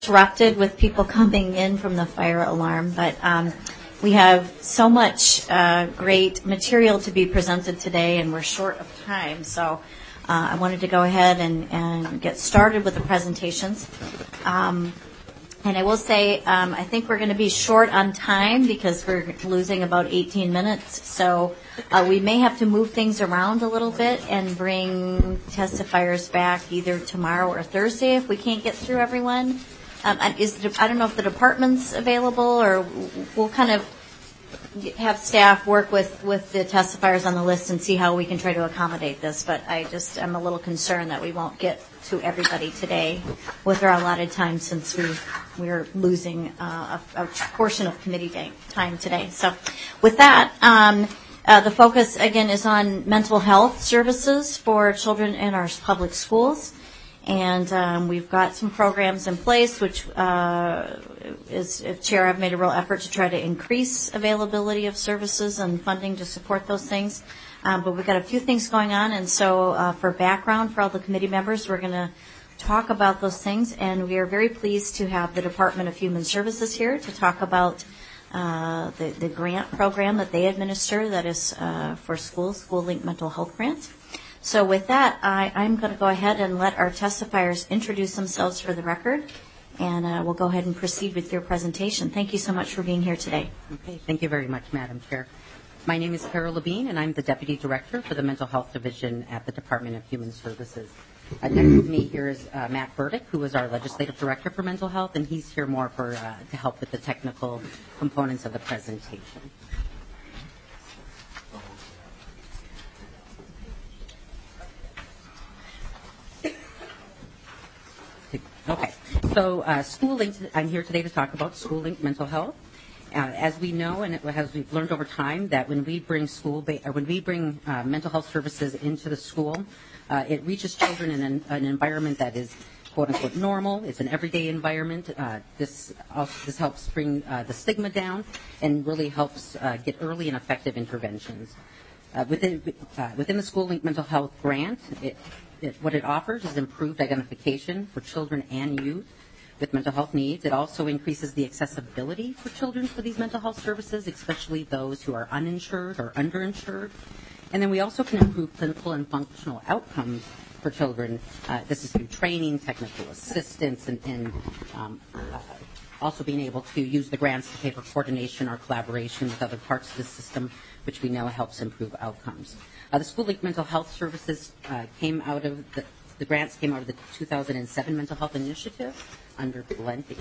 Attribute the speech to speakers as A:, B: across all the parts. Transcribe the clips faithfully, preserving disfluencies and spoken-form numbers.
A: Disrupted with people coming in from the fire alarm, but um, we have so much uh, great material to be presented today, and we're short of time, so uh, I wanted to go ahead and, and get started with the presentations. Um, and I will say, um, I think we're going to be short on time because we're losing about eighteen minutes, so uh, we may have to move things around a little bit and bring testifiers back either tomorrow or Thursday if we can't get through everyone. Um, is the, I don't know if the department's available, or we'll kind of have staff work with, with the testifiers on the list and see how we can try to accommodate this. But I just am a little concerned that we won't get to everybody today with our allotted time, since we we're losing uh, a, a portion of committee day, time today. So with that, um, uh, the focus again is on mental health services for children in our public schools. And um, we've got some programs in place, which uh, is, if Chair, I've made a real effort to try to increase availability of services and funding to support those things. Um, but we've got a few things going on, and so uh, for background for all the committee members, we're going to talk about those things. And we are very pleased to have the Department of Human Services here to talk about uh, the, the grant program that they administer that is uh, for schools, School Link Mental Health Grant. So with that, I, I'm going to go ahead and let our testifiers introduce themselves for the record, and uh, we'll go ahead and proceed with your presentation. Thank you so much for being here today.
B: Okay, thank you very much, Madam Chair. My name is Carol Levine, and I'm the Deputy Director for the Mental Health Division at the Department of Human Services. Uh, next with me here is uh, Matt Burdick, who is our Legislative Director for Mental Health, and he's here more for uh, to help with the technical components of the presentation. Okay, so uh, School Link, I'm here today to talk about School Link Mental Health. Uh, as we know, and as we've learned over time, that when we bring school, ba- or when we bring uh, mental health services into the school, uh, it reaches children in an, an environment that is "quote unquote" normal. It's an everyday environment. Uh, this also, this helps bring uh, the stigma down and really helps uh, get early and effective interventions. Uh, within uh, within the School Link Mental Health Grant, it It, what it offers is improved identification for children and youth with mental health needs. It also increases the accessibility for children for these mental health services, especially those who are uninsured or underinsured. And then we also can improve clinical and functional outcomes for children. Uh, this is through training, technical assistance, and, and um, uh, also being able to use the grants to pay for coordination or collaboration with other parts of the system, which we know helps improve outcomes. Uh, the School Link Mental Health Services uh, came out of the, the grants came out of the two thousand seven Mental Health Initiative under Valenti.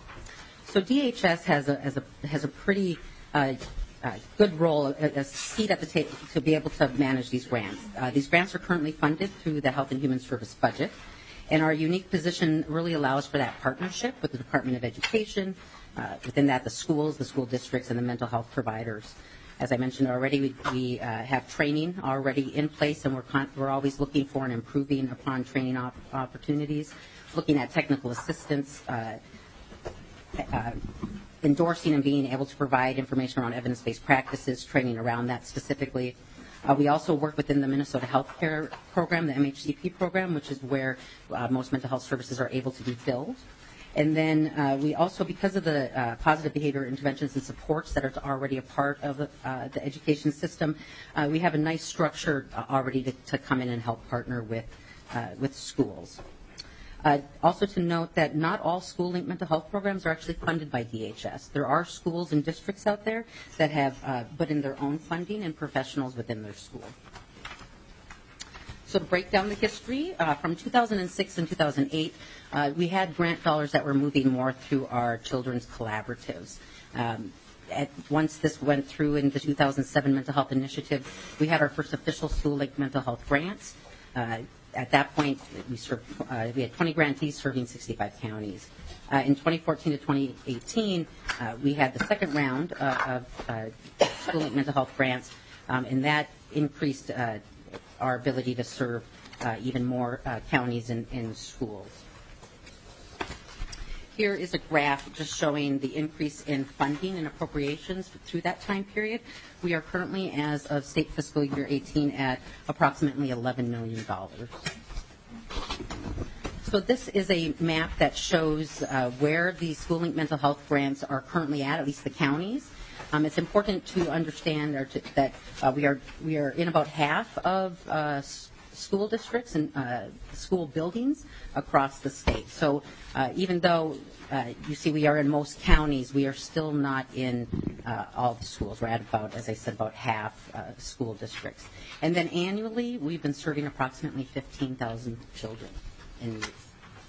B: So D H S has a, has a, has a pretty uh, uh, good role, a, a seat at the table to be able to manage these grants. Uh, these grants are currently funded through the Health and Human Service budget, and our unique position really allows for that partnership with the Department of Education, uh, within that the schools, the school districts, and the mental health providers. As I mentioned already, we, we uh, have training already in place, and we're, con- we're always looking for and improving upon training op- opportunities, looking at technical assistance, uh, uh, endorsing and being able to provide information around evidence-based practices, training around that specifically. Uh, we also work within the Minnesota Healthcare Program, the M H C P program, which is where uh, most mental health services are able to be filled. And then uh, we also, because of the uh, positive behavior interventions and supports that are already a part of uh, the education system, uh, we have a nice structure already to, to come in and help partner with uh, with schools. Uh, also to note that not all School Link mental health programs are actually funded by D H S. There are schools and districts out there that have uh, put in their own funding and professionals within their school. So to break down the history, uh, from two thousand six and two thousand eight, uh, we had grant dollars that were moving more through our children's collaboratives. Um, at, once this went through in the two thousand seven Mental Health Initiative, we had our first official School Link mental health grants. Uh, at that point, we, served, uh, we had twenty grantees serving sixty-five counties. Uh, in twenty fourteen to twenty eighteen, uh, we had the second round uh, of uh, School Link mental health grants, um, and that increased uh, our ability to serve uh, even more uh, counties and, and schools. Here is a graph just showing the increase in funding and appropriations through that time period. We are currently, as of state fiscal year eighteen, at approximately eleven million dollars. So this is a map that shows uh, where the SchoolLink mental health grants are currently at, at least the counties. Um, it's important to understand or to, that uh, we are we are in about half of uh, s- school districts and uh, school buildings across the state. So uh, even though uh, you see we are in most counties, we are still not in uh, all the schools. We're at about, as I said, about half uh, school districts. And then annually, we've been serving approximately fifteen thousand children and youth.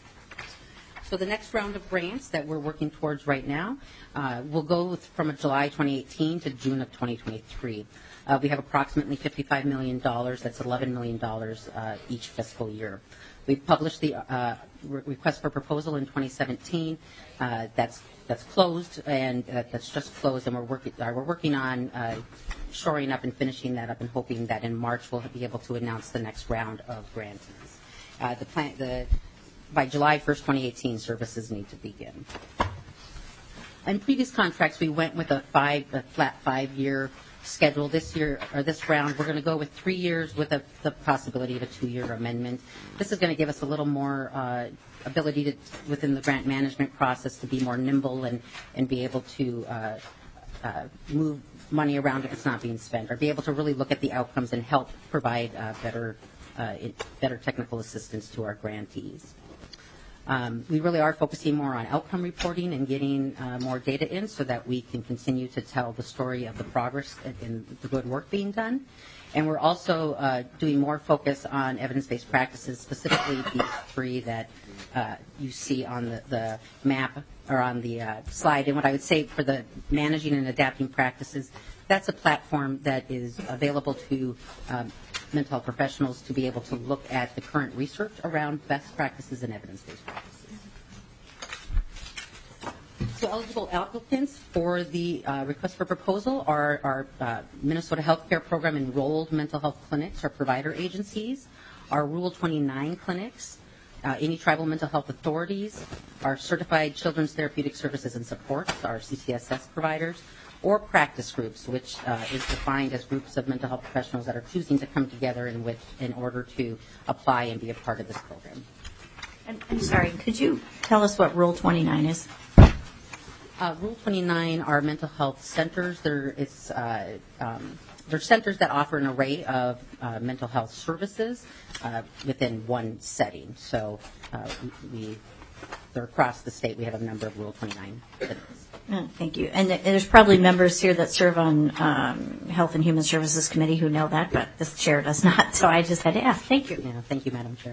B: So the next round of grants that we're working towards right now uh, will go from July twenty eighteen to June of twenty twenty-three. Uh, we have approximately fifty-five million dollars. That's eleven million dollars uh, each fiscal year. We've published the uh, re- request for proposal in twenty seventeen. Uh, that's that's closed, and uh, that's just closed, and we're working uh, we're working on uh, shoring up and finishing that up, and hoping that in March we'll be able to announce the next round of grantees. Uh, the plan the By July first, twenty eighteen, services need to begin. In previous contracts, we went with a five, a flat five-year schedule. This year, or this round, we're going to go with three years with a, the possibility of a two-year amendment. This is going to give us a little more uh, ability to, within the grant management process, to be more nimble and, and be able to uh, uh, move money around if it's not being spent, or be able to really look at the outcomes and help provide uh, better, uh, better technical assistance to our grantees. Um, we really are focusing more on outcome reporting and getting uh, more data in so that we can continue to tell the story of the progress and the good work being done. And we're also uh, doing more focus on evidence-based practices, specifically these three that uh, you see on the, the map or on the uh, slide. And what I would say for the managing and adapting practices, that's a platform that is available to um, mental health professionals to be able to look at the current research around best practices and evidence-based practices. So eligible applicants for the uh, request for proposal are our uh, Minnesota Healthcare Program enrolled mental health clinics or provider agencies, our Rule twenty-nine clinics, uh, any tribal mental health authorities, our certified children's therapeutic services and supports, our C C S S providers, or practice groups, which uh, is defined as groups of mental health professionals that are choosing to come together in, which, in order to apply and be a part of this program.
A: I'm, I'm sorry, could you tell us what Rule twenty-nine is?
B: Uh, Rule twenty-nine are mental health centers. There is, uh, um, they're centers that offer an array of uh, mental health services uh, within one setting. So uh, we, we, they're across the state. We have a number of Rule twenty-nine centers.
A: Oh, thank you. And there's probably members here that serve on um, Health and Human Services Committee who know that, but this chair does not, so I just had to ask. Thank you.
B: Yeah, thank you, Madam Chair.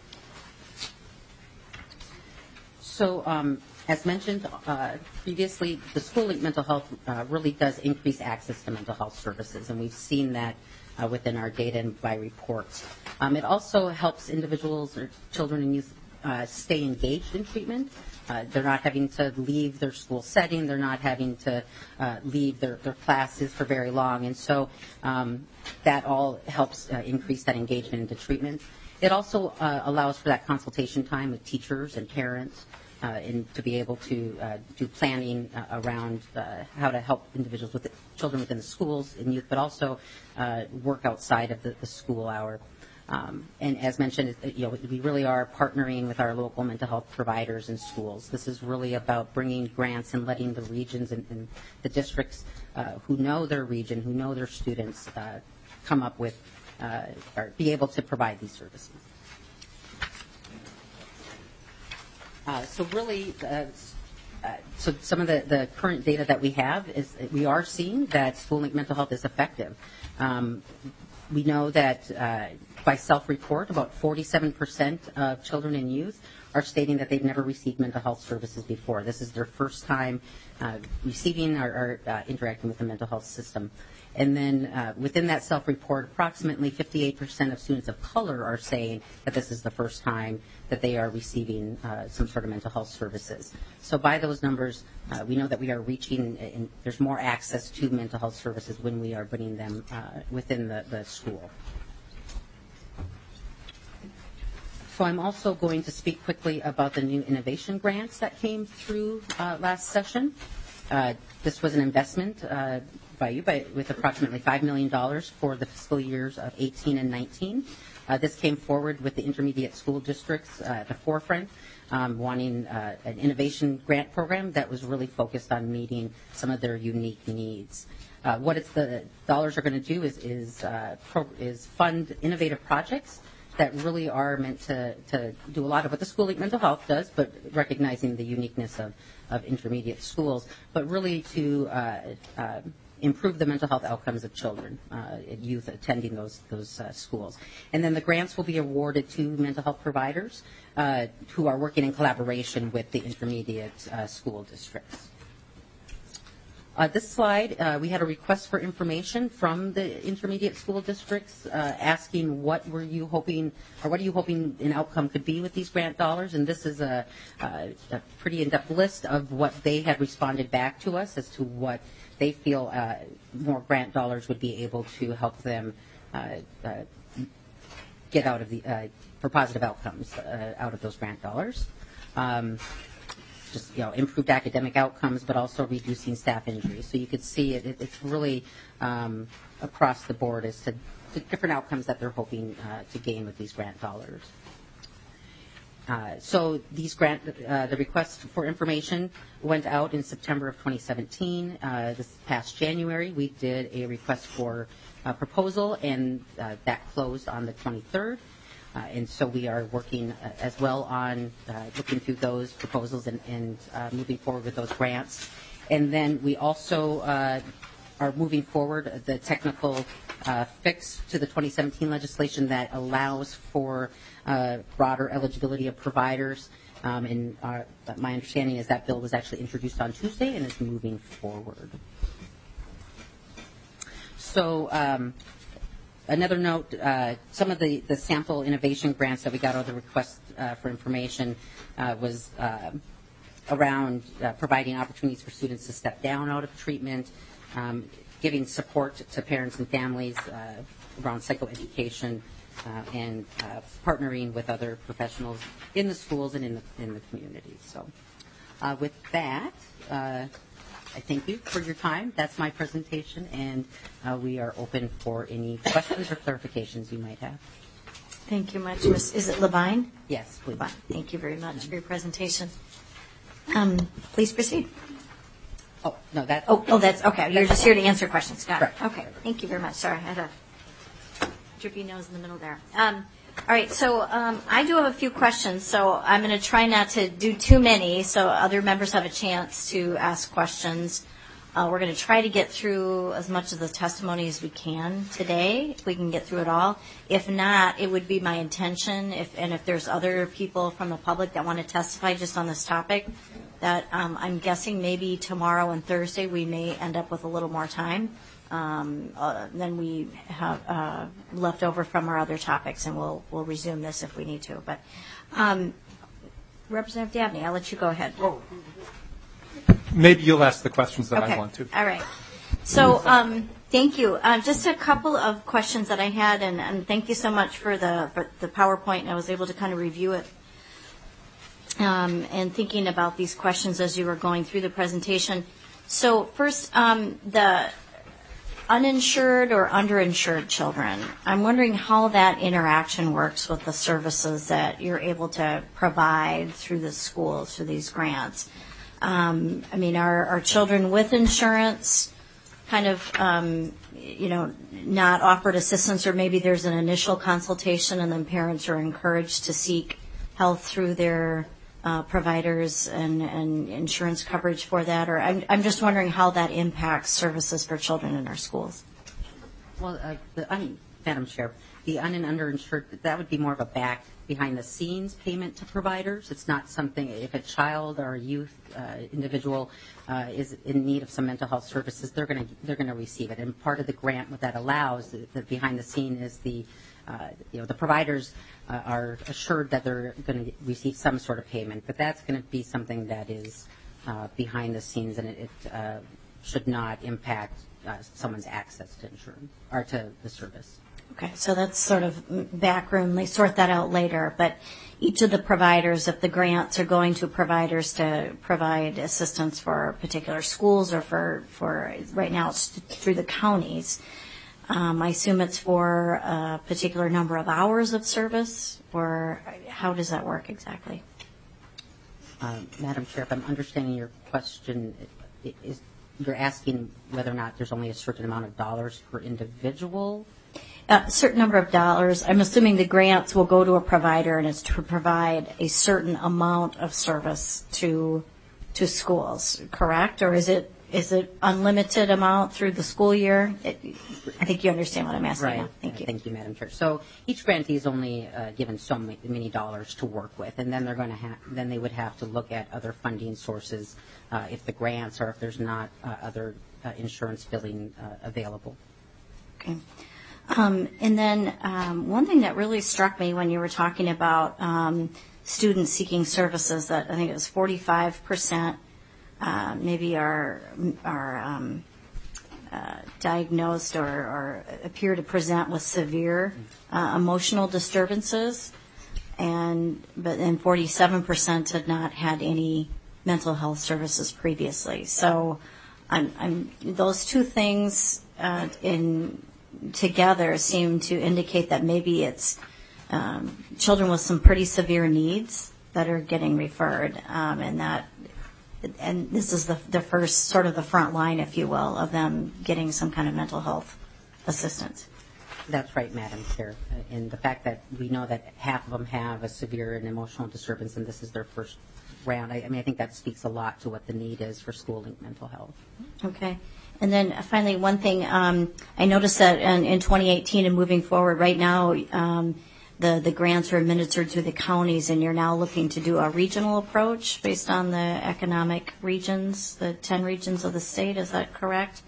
B: So, um, as mentioned uh, previously, the SchoolLink Mental Health uh, really does increase access to mental health services, and we've seen that uh, within our data and by reports. Um, it also helps individuals or children and youth uh, stay engaged in treatment. Uh, they're not having to leave their school setting. They're not having to uh, leave their, their classes for very long. And so um, that all helps uh, increase that engagement into treatment. It also uh, allows for that consultation time with teachers and parents uh, and to be able to uh, do planning uh, around uh, how to help individuals with the, children within the schools and youth, but also uh, work outside of the, the school hour. Um, and as mentioned, you know, we really are partnering with our local mental health providers and schools. This is really about bringing grants and letting the regions and, and the districts uh, who know their region, who know their students, uh, come up with uh, or be able to provide these services. Uh, so really, uh, uh, so some of the, the current data that we have is we are seeing that SchoolLink Mental Health is effective. Um, we know that uh, by self-report, about forty-seven percent of children and youth are stating that they've never received mental health services before. This is their first time uh, receiving or, or uh, interacting with the mental health system. And then uh, within that self-report, approximately fifty-eight percent of students of color are saying that this is the first time that they are receiving uh, some sort of mental health services. So by those numbers, uh, we know that we are reaching, and there's more access to mental health services when we are bringing them uh, within the, the school. So I'm also going to speak quickly about the new innovation grants that came through uh, last session. Uh, this was an investment uh, by you by, with approximately five million dollars for the fiscal years of eighteen and nineteen. Uh, this came forward with the intermediate school districts uh, at the forefront, um, wanting uh, an innovation grant program that was really focused on meeting some of their unique needs. Uh, what it's the dollars are going to do is is, uh, pro- is fund innovative projects that really are meant to, to do a lot of what the School Link Mental Health does, but recognizing the uniqueness of, of intermediate schools, but really to uh, uh, improve the mental health outcomes of children, uh, youth attending those those uh, schools. And then the grants will be awarded to mental health providers uh, who are working in collaboration with the intermediate uh, school districts. Uh, this slide, uh, we had a request for information from the intermediate school districts uh, asking what were you hoping, or what are you hoping an outcome could be with these grant dollars, and this is a, a, a pretty in-depth list of what they had responded back to us as to what they feel uh, more grant dollars would be able to help them uh, uh, get out of the, uh, for positive outcomes uh, out of those grant dollars. Um, just, you know, improved academic outcomes, but also reducing staff injuries. So you could see it, it it's really um, across the board as to, to different outcomes that they're hoping uh, to gain with these grant dollars. Uh, so these grant, uh, the request for information went out in September of twenty seventeen. Uh, this past January, we did a request for a proposal, and uh, that closed on the twenty-third. Uh, and so we are working uh, as well on uh, looking through those proposals and, and uh, moving forward with those grants. And then we also uh, are moving forward the technical uh, fix to the twenty seventeen legislation that allows for uh, broader eligibility of providers. Um, and our, my understanding is that bill was actually introduced on Tuesday and is moving forward. So um, another note, uh, some of the, the sample innovation grants that we got, or the request uh, for information, uh, was uh, around uh, providing opportunities for students to step down out of treatment, um, giving support to parents and families uh, around psychoeducation, uh, and uh, partnering with other professionals in the schools and in the, in the community. So uh, with that, uh, I thank you for your time. That's my presentation, and uh, we are open for any questions or clarifications you might have.
A: Thank you much, Miz Is it Levine?
B: Yes, please.
A: Levine. Thank you very much for your presentation. Um, please proceed.
B: Oh, no, that.
A: Oh, oh, that's okay. You're just here to answer questions. Got it.
B: Correct.
A: Okay. Thank you very much. Sorry, I had a drippy nose in the middle there. Um, all right. So um, I do have a few questions. So I'm going to try not to do too many, so other members have a chance to ask questions. Uh, we're going to try to get through as much of the testimony as we can today, if we can get through it all. If not, it would be my intention, if and if there's other people from the public that want to testify just on this topic, that um, I'm guessing maybe tomorrow and Thursday we may end up with a little more time um, uh, than we have uh, left over from our other topics, and we'll we'll resume this if we need to. But um, Representative Dabney, I'll let you go ahead.
C: Oh. Maybe you'll ask the questions that
A: okay.
C: I want to.
A: All right. So um, thank you. Uh, just a couple of questions that I had, and, and thank you so much for the for the PowerPoint. And I was able to kind of review it um, and thinking about these questions as you were going through the presentation. So first, um, the uninsured or underinsured children. I'm wondering how that interaction works with the services that you're able to provide through the schools, through these grants. Um, I mean, are, are children with insurance kind of, um, you know, not offered assistance, or maybe there's an initial consultation and then parents are encouraged to seek health through their uh, providers and, and insurance coverage for that? Or I'm, I'm just wondering how that impacts services for children in our schools.
B: Well, uh, the, un, Madam Chair, the un and underinsured, that would be more of a back behind the scenes payment to providers. It's not something, if a child or a youth uh, individual uh, is in need of some mental health services, they're going to they're going to receive it. And part of the grant, what that allows, the, the behind the scene is the uh, you know the providers uh, are assured that they're going to receive some sort of payment, but that's going to be something that is uh, behind the scenes, and it, it uh, should not impact uh, someone's access to insurance or to the service.
A: Okay, so that's sort of backroom. They sort that out later. But each of the providers, if the grants are going to providers to provide assistance for particular schools or for, for right now it's through the counties, um, I assume it's for a particular number of hours of service, or how does that work exactly?
B: Uh, Madam Chair, if I'm understanding your question, is you're asking whether or not there's only a certain amount of dollars per individual?
A: A certain number of dollars. I'm assuming the grants will go to a provider, and it's to provide a certain amount of service to to schools, correct? Or is it is it unlimited amount through the school year? It, I think you understand what I'm asking
B: Right.
A: now. Thank you.
B: Thank you, Madam Chair. So each grantee is only uh, given so many, many dollars to work with, and then they're going to have then they would have to look at other funding sources uh, if the grants or if there's not uh, other uh, insurance billing uh, available.
A: Okay. Um, and then um, one thing that really struck me when you were talking about um, students seeking services, that I think it was forty-five percent uh, maybe are are um, uh, diagnosed or, or appear to present with severe uh, emotional disturbances, and but then forty-seven percent had not had any mental health services previously. So, I'm, I'm those two things uh, in. together seem to indicate that maybe it's um, children with some pretty severe needs that are getting referred, um, and that, and this is the the first sort of the front line, if you will, of them getting some kind of mental health assistance.
B: That's right, Madam Chair. Uh, and the fact that we know that half of them have a severe and emotional disturbance, and this is their first round, I, I mean, I think that speaks a lot to what the need is for school-linked mental health.
A: Okay. And then finally, one thing, um, I noticed that in, in twenty eighteen and moving forward, right now, um, the, the grants are administered through the counties, and you're now looking to do a regional approach based on the economic regions, the ten regions of the state. Is that correct?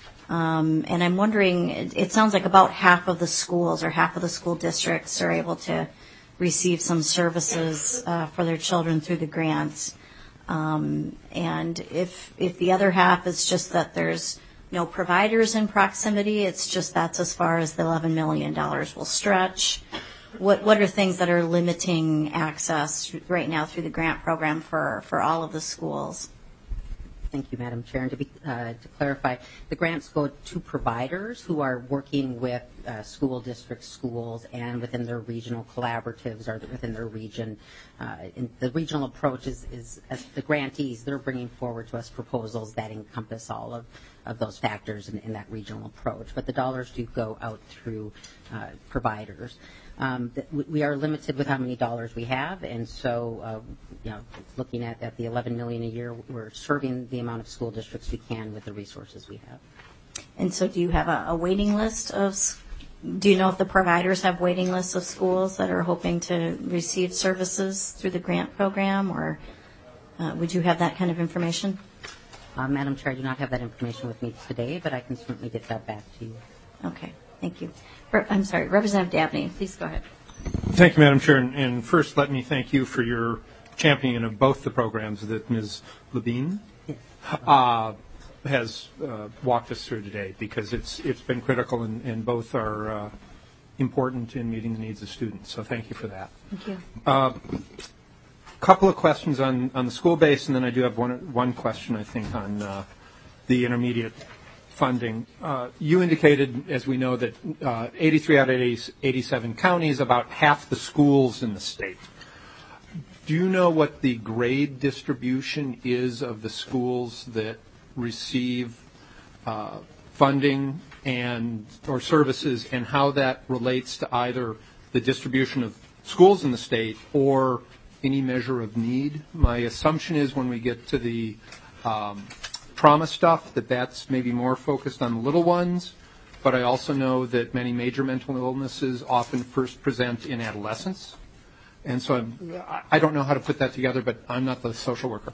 A: Um, and I'm wondering, it, it sounds like about half of the schools or half of the school districts are able to receive some services uh, for their children through the grants. Um, and if if the other half is just that there's no providers in proximity, it's just that's as far as the eleven million dollars will stretch. What what are things that are limiting access right now through the grant program for, for all of the schools?
B: Thank you, Madam Chair. And to, be, uh, to clarify, the grants go to providers who are working with uh, school districts, schools, and within their regional collaboratives or within their region. Uh, and the regional approach is, is as the grantees, they're bringing forward to us proposals that encompass all of, of those factors in, in that regional approach. But the dollars do go out through uh, providers. Um, we are limited with how many dollars we have, and so, uh, you know, looking at, at the eleven million dollars a year, we're serving the amount of school districts we can with the resources we have.
A: And so, do you have a, a waiting list of? Do you know if the providers have waiting lists of schools that are hoping to receive services through the grant program, or uh, would you have that kind of information?
B: Uh, Madam Chair, I do not have that information with me today, but I can certainly get that back to you.
A: Okay, thank you. I'm sorry, Representative Dabney, please go ahead.
C: Thank you, Madam Chair. And, and first, let me thank you for your championing of both the programs that Miz Levine uh, has uh, walked us through today, because it's it's been critical, and, and both are uh, important in meeting the needs of students. So thank you for that.
A: Thank you.
C: A uh, couple of questions on, on the school base, and then I do have one one question, I think, on uh, the intermediate funding. Uh, you indicated, as we know, that uh, eighty-three out of eighty-seven counties, about half the schools in the state. Do you know what the grade distribution is of the schools that receive uh, funding and or services, and how that relates to either the distribution of schools in the state or any measure of need? My assumption is when we get to the um, trauma stuff, that that's maybe more focused on the little ones, but I also know that many major mental illnesses often first present in adolescence, and so I'm, I don't know how to put that together, but I'm not the social worker.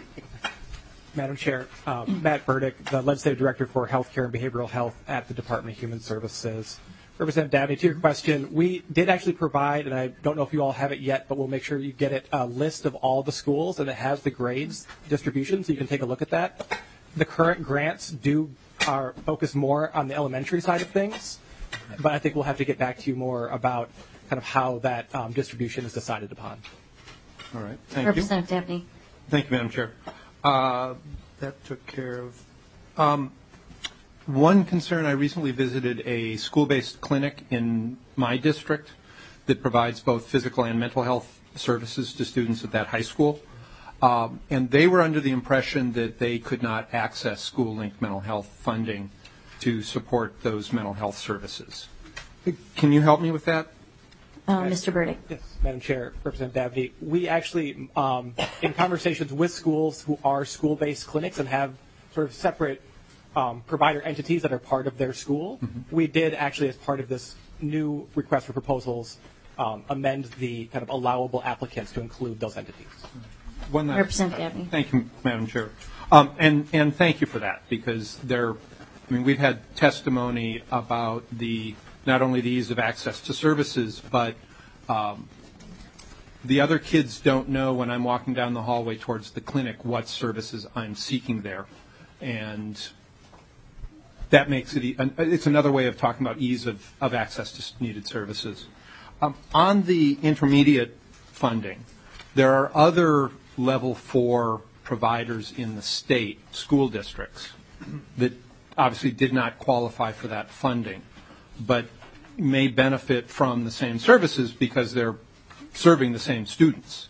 D: Madam Chair, uh, Matt Burdick, the Legislative Director for Healthcare and Behavioral Health at the Department of Human Services. Representative Dabney, to your question, we did actually provide, and I don't know if you all have it yet, but we'll make sure you get it, a list of all the schools, and it has the grades distribution, so you can take a look at that. The current grants do are focus more on the elementary side of things, but I think we'll have to get back to you more about kind of how that um, distribution is decided upon.
C: All right. Thank
A: Representative Dabney.
C: you. Thank you, Madam Chair. Uh, that took care of. Um, one concern, I recently visited a school-based clinic in my district that provides both physical and mental health services to students at that high school. Um, and they were under the impression that they could not access school-linked mental health funding to support those mental health services. Can you help me with that?
A: Uh, Mister Burdick.
D: Yes, Madam Chair, Representative Dabney. We actually, um, in conversations with schools who are school-based clinics and have sort of separate um, provider entities that are part of their school, mm-hmm. we did actually, as part of this new request for proposals, um, amend the kind of allowable applicants to include those entities.
C: One last,
A: Representative Dabney.
C: Thank you, Madam Chair. Um, and, and thank you for that, because there, I mean, we've had testimony about the not only the ease of access to services, but um, the other kids don't know when I'm walking down the hallway towards the clinic what services I'm seeking there. And that makes it, e- it's another way of talking about ease of, of access to needed services. Um, on the intermediate funding, there are other level four providers in the state, school districts, that obviously did not qualify for that funding, but may benefit from the same services because they're serving the same students.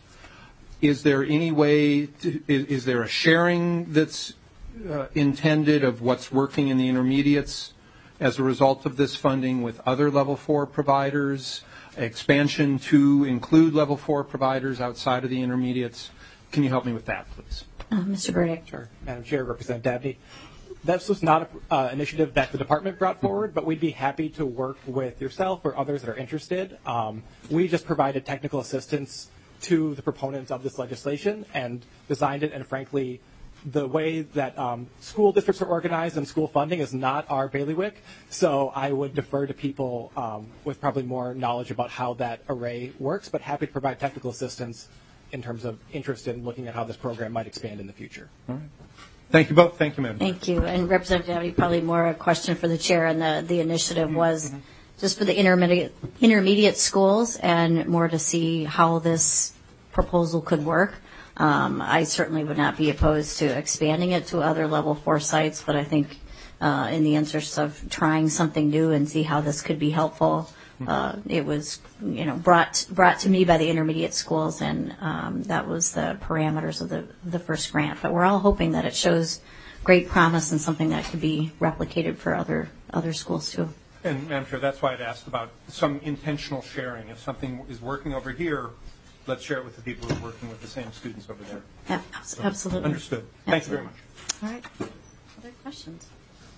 C: Is there any way, to, is, is there a sharing that's uh, intended of what's working in the intermediates as a result of this funding with other level four providers, expansion to include level four providers outside of the intermediates? Can you help me with that, please?
A: Uh, Mister Burdick.
D: Sure. Madam Chair, Representative Dabney. This was not an uh, initiative that the department brought forward, but we'd be happy to work with yourself or others that are interested. Um, we just provided technical assistance to the proponents of this legislation and designed it, and frankly, the way that um, school districts are organized and school funding is not our bailiwick, so I would defer to people um, with probably more knowledge about how that array works, but happy to provide technical assistance in terms of interest in looking at how this program might expand in the future.
C: All right. Thank you both. Thank you, Madam.
A: Thank you. And Representative Dabney, probably more a question for the chair, and the, the initiative was mm-hmm. just for the intermediate, intermediate schools and more to see how this proposal could work. Um, I certainly would not be opposed to expanding it to other level four sites, but I think uh, in the interest of trying something new and see how this could be helpful, uh, it was, you know, brought brought to me by the intermediate schools, and um, that was the parameters of the the first grant. But we're all hoping that it shows great promise and something that could be replicated for other other schools too.
C: And Madam Chair, that's why I'd asked about some intentional sharing. If something is working over here, let's share it with the people who are working with the same students over there.
A: Yeah, absolutely.
C: Understood. Thank
A: Absolutely.
C: you very much.
A: All right. Other questions?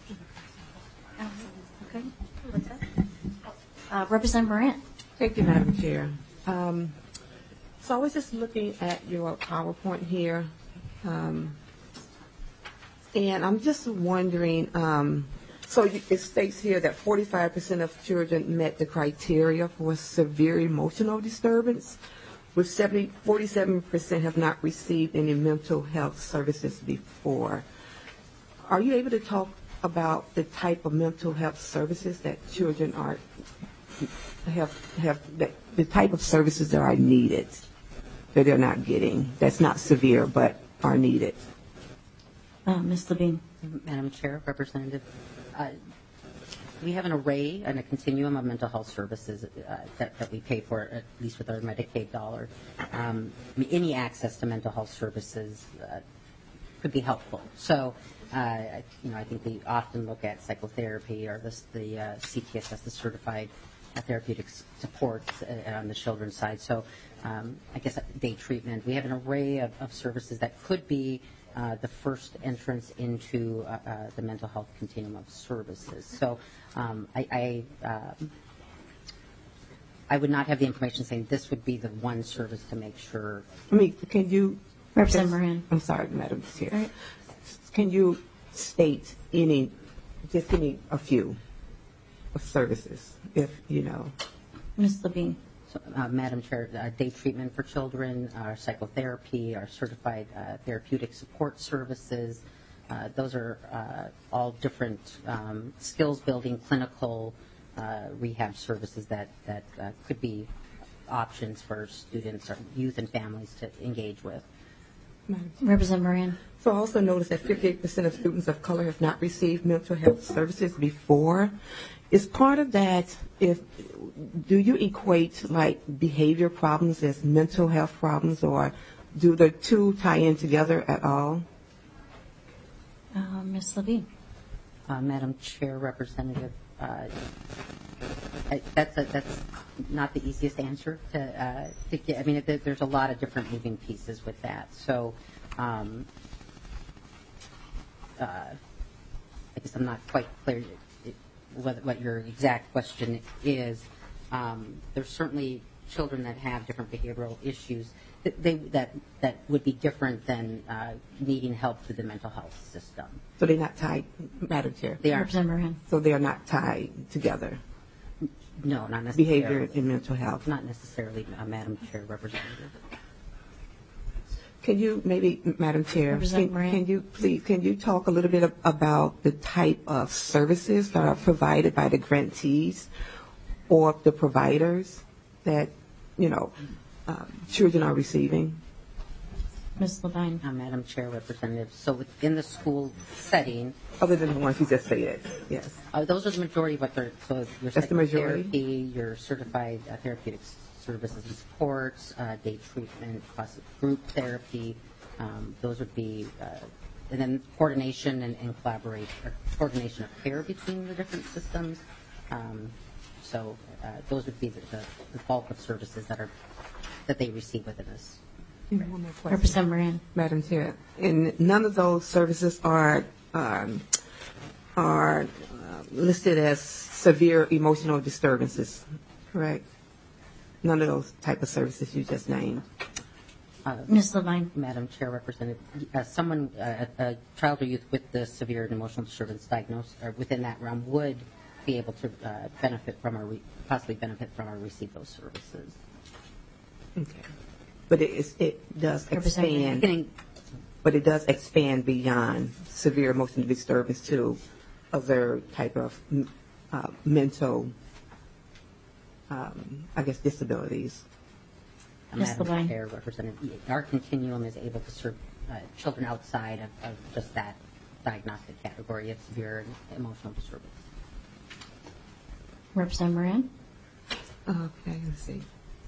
A: Okay. What's that? Uh, Representative Morant.
E: Thank you, Madam Chair. Um, so I was just looking at your PowerPoint here, um, and I'm just wondering, um, so it states here that forty-five percent of children met the criteria for severe emotional disturbance, with seventy, forty-seven percent have not received any mental health services before. Are you able to talk about the type of mental health services that children are have have the, the type of services that are needed that they're not getting, that's not severe but are needed?
A: Uh, Miz Levine.
B: Madam Chair, Representative, uh, we have an array and a continuum of mental health services uh, that, that we pay for, at least with our Medicaid dollar. Um, any access to mental health services uh, could be helpful. So, uh, you know, I think we often look at psychotherapy or this, the uh, C T S S, the Certified Therapeutic Support uh, on the children's side. So, um, I guess day treatment. We have an array of, of services that could be Uh, the first entrance into uh, uh, the mental health continuum of services. So um, I, I, um, I would not have the information saying this would be the one service to make sure.
E: I mean, can you...
A: Representative Moran.
E: I'm sorry, Madam Chair.
A: Right.
E: Can you state any, just give me a few of services, if you know?
A: Miz Levine.
B: So, uh, Madam Chair, uh, day treatment for children, our psychotherapy, our certified uh, therapeutic support services, uh, those are uh, all different um, skills building, clinical uh, rehab services that, that uh, could be options for students or youth and families to engage with.
A: Representative Moran.
E: So I also noticed that fifty-eight percent of students of color have not received mental health services before. Is part of that, if do you equate like behavior problems as mental health problems, or do the two tie in together at all?
A: Uh, Miz Levine.
B: Uh, Madam Chair, Representative, uh, I, that's a, that's not the easiest answer to, uh, to get. I mean, there, there's a lot of different moving pieces with that. So, um, uh, I guess I'm not quite clear what, what your exact question is. Um, there's certainly children that have different behavioral issues that they that that would be different than uh, needing help through the mental health system.
E: So they're not tied, Madam Chair?
B: They are.
A: Representative Moran.
E: So they are not tied together,
B: No, not necessarily.
E: behavior and mental health?
B: Not necessarily, uh, Madam Chair, Representative.
E: Can you maybe, Madam Chair,
A: Representative
E: can,
A: Moran.
E: can you please, can you talk a little bit ab- about the type of services that are provided by the grantees or the providers that, you know, um, children are receiving?
A: Miz Levine.
B: Uh, Madam Chair, Representative. So within the school setting,
E: Other than the ones you just said, yes.
B: uh, those are the majority of what they're, so your
E: That's the majority?
B: psychotherapy, your certified uh, therapeutic services and supports, uh, day treatment, plus group therapy, um, those would be, uh, and then coordination and, and collaboration, or coordination of care between the different systems. Um, so uh, those would be the, the, the bulk of services that are that they receive within this.
E: One more question.
A: Representative Moran.
E: Madam Chair, and none of those services are um, are uh, listed as severe emotional disturbances, correct? None of those type of services you just named.
B: Uh,
A: Miz Levine.
B: Madam Chair, Representative, uh, someone, uh, a child or youth with the severe and emotional disturbance diagnosed, or within that realm, would be able to uh, benefit from or re- possibly benefit from or receive those services.
E: Okay, but it is, it does
A: Representative
E: expand.
B: Beginning,
E: But it does expand beyond severe emotional disturbance to other type of uh, mental, um, I guess, disabilities.
B: uh,
A: Yes,
B: Madam
A: Levine.
B: Chair, Representative, our continuum is able to serve uh, children outside of, of just that diagnostic category of severe and emotional disturbance.
A: Representative Moran.
E: Okay, let's see.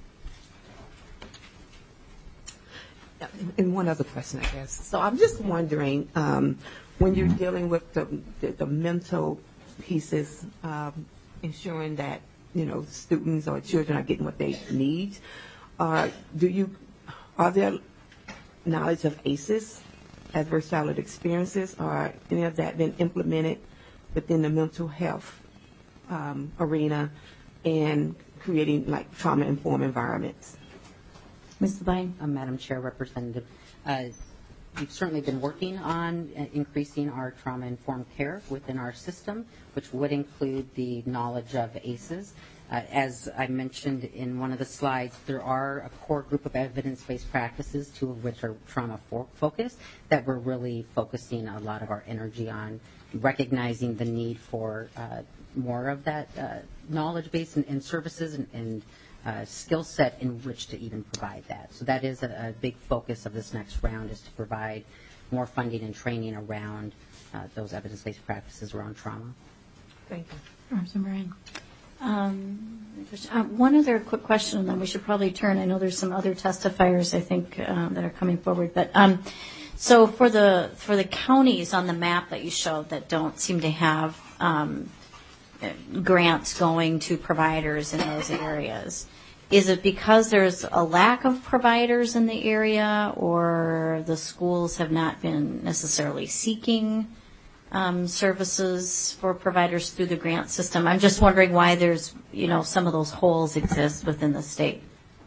E: And one other question, I guess. So I'm just wondering, um, when you're dealing with the, the, the mental pieces, um, ensuring that, you know, students or children are getting what they need, uh, do you, are there knowledge of A C Es, adverse childhood experiences, or any of that been implemented within the mental health um, arena and creating like trauma-informed environments?
A: Miz Levine.
B: Uh, Madam Chair, Representative, uh, we've certainly been working on uh, increasing our trauma-informed care within our system, which would include the knowledge of A C Es. Uh, as I mentioned in one of the slides, there are a core group of evidence-based practices, two of which are trauma-focused, that we're really focusing a lot of our energy on, recognizing the need for uh, more of that uh, knowledge base and, and services and, and uh, skill set in which to even provide that. So that is a, a big focus of this next round, is to provide more funding and training around uh, those evidence-based practices around trauma.
E: Thank you.
A: Representative Moran. Um, just, uh, one other quick question, and then we should probably turn. I know there's some other testifiers, I think, um, that are coming forward. But um, so for the for the counties on the map that you showed that don't seem to have um, grants going to providers in those areas, is it because there's a lack of providers in the area, or the schools have not been necessarily seeking Um, services for providers through the grant system? I'm just wondering why there's, you know, some of those holes exist within the state.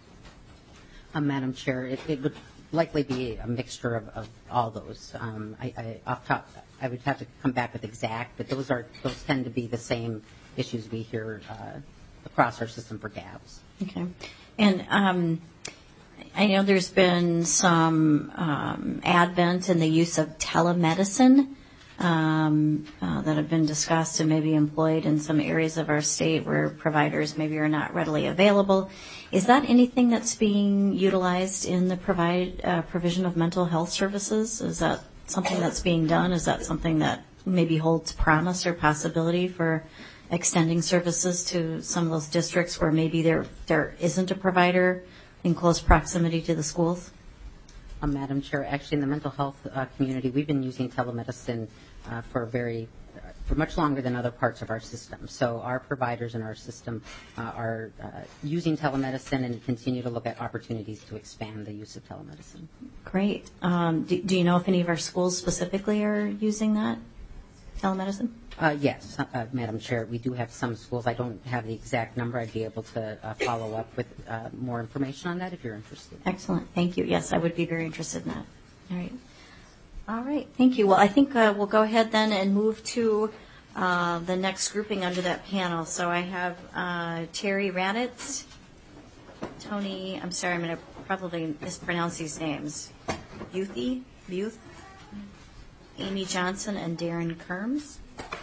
B: Uh, Madam Chair, it, it would likely be a mixture of, of all those. Um, I, I, off top, I would have to come back with exact, but those are those tend to be the same issues we hear uh, across our system for gaps.
A: Okay. And um, I know there's been some um, advent in the use of telemedicine um, uh, that have been discussed and maybe employed in some areas of our state where providers maybe are not readily available. Is that anything that's being utilized in the provide, uh, provision of mental health services? Is that something that's being done? Is that something that maybe holds promise or possibility for extending services to some of those districts where maybe there there isn't a provider in close proximity to the schools?
B: Uh, Madam Chair, actually in the mental health uh, community, we've been using telemedicine uh, for very for much longer than other parts of our system. So our providers in our system uh, are uh, using telemedicine and continue to look at opportunities to expand the use of telemedicine.
A: Great. Um, do, do you know if any of our schools specifically are using that telemedicine?
B: Uh, yes, uh, Madam Chair, we do have some schools. I don't have the exact number. I'd be able to uh, follow up with uh, more information on that if you're interested.
A: Excellent. Thank you. Yes, I would be very interested in that. All right. All right. Thank you. Well, I think uh, we'll go ahead then and move to uh, the next grouping under that panel. So I have uh, Terry Raditz, Tony, I'm sorry, I'm going to probably mispronounce these names, Buthy, Buth, Amy Johnson, and Darren Kerms.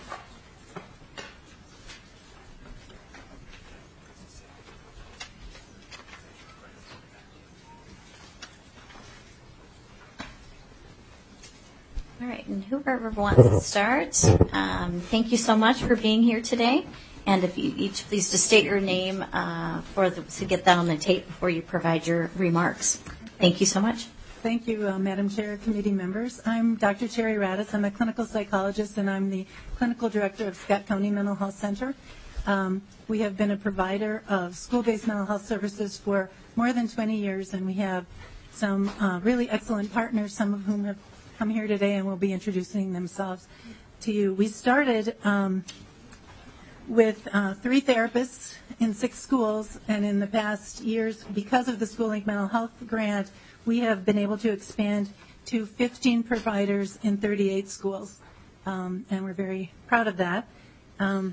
A: All right, and whoever wants to start, um, thank you so much for being here today. And if you each please just state your name uh, for the, to get that on the tape before you provide your remarks. Thank you so much.
F: Thank you, uh, Madam Chair, committee members. I'm Doctor Terry Raditz. I'm a clinical psychologist, and I'm the clinical director of Scott County Mental Health Center. Um, we have been a provider of school-based mental health services for more than twenty years, and we have some uh, really excellent partners, some of whom have come here today and will be introducing themselves to you. We started um, with uh, three therapists in six schools, and in the past years, because of the Schooling Mental Health Grant, we have been able to expand to fifteen providers in thirty-eight schools, um, and we're very proud of that. Um,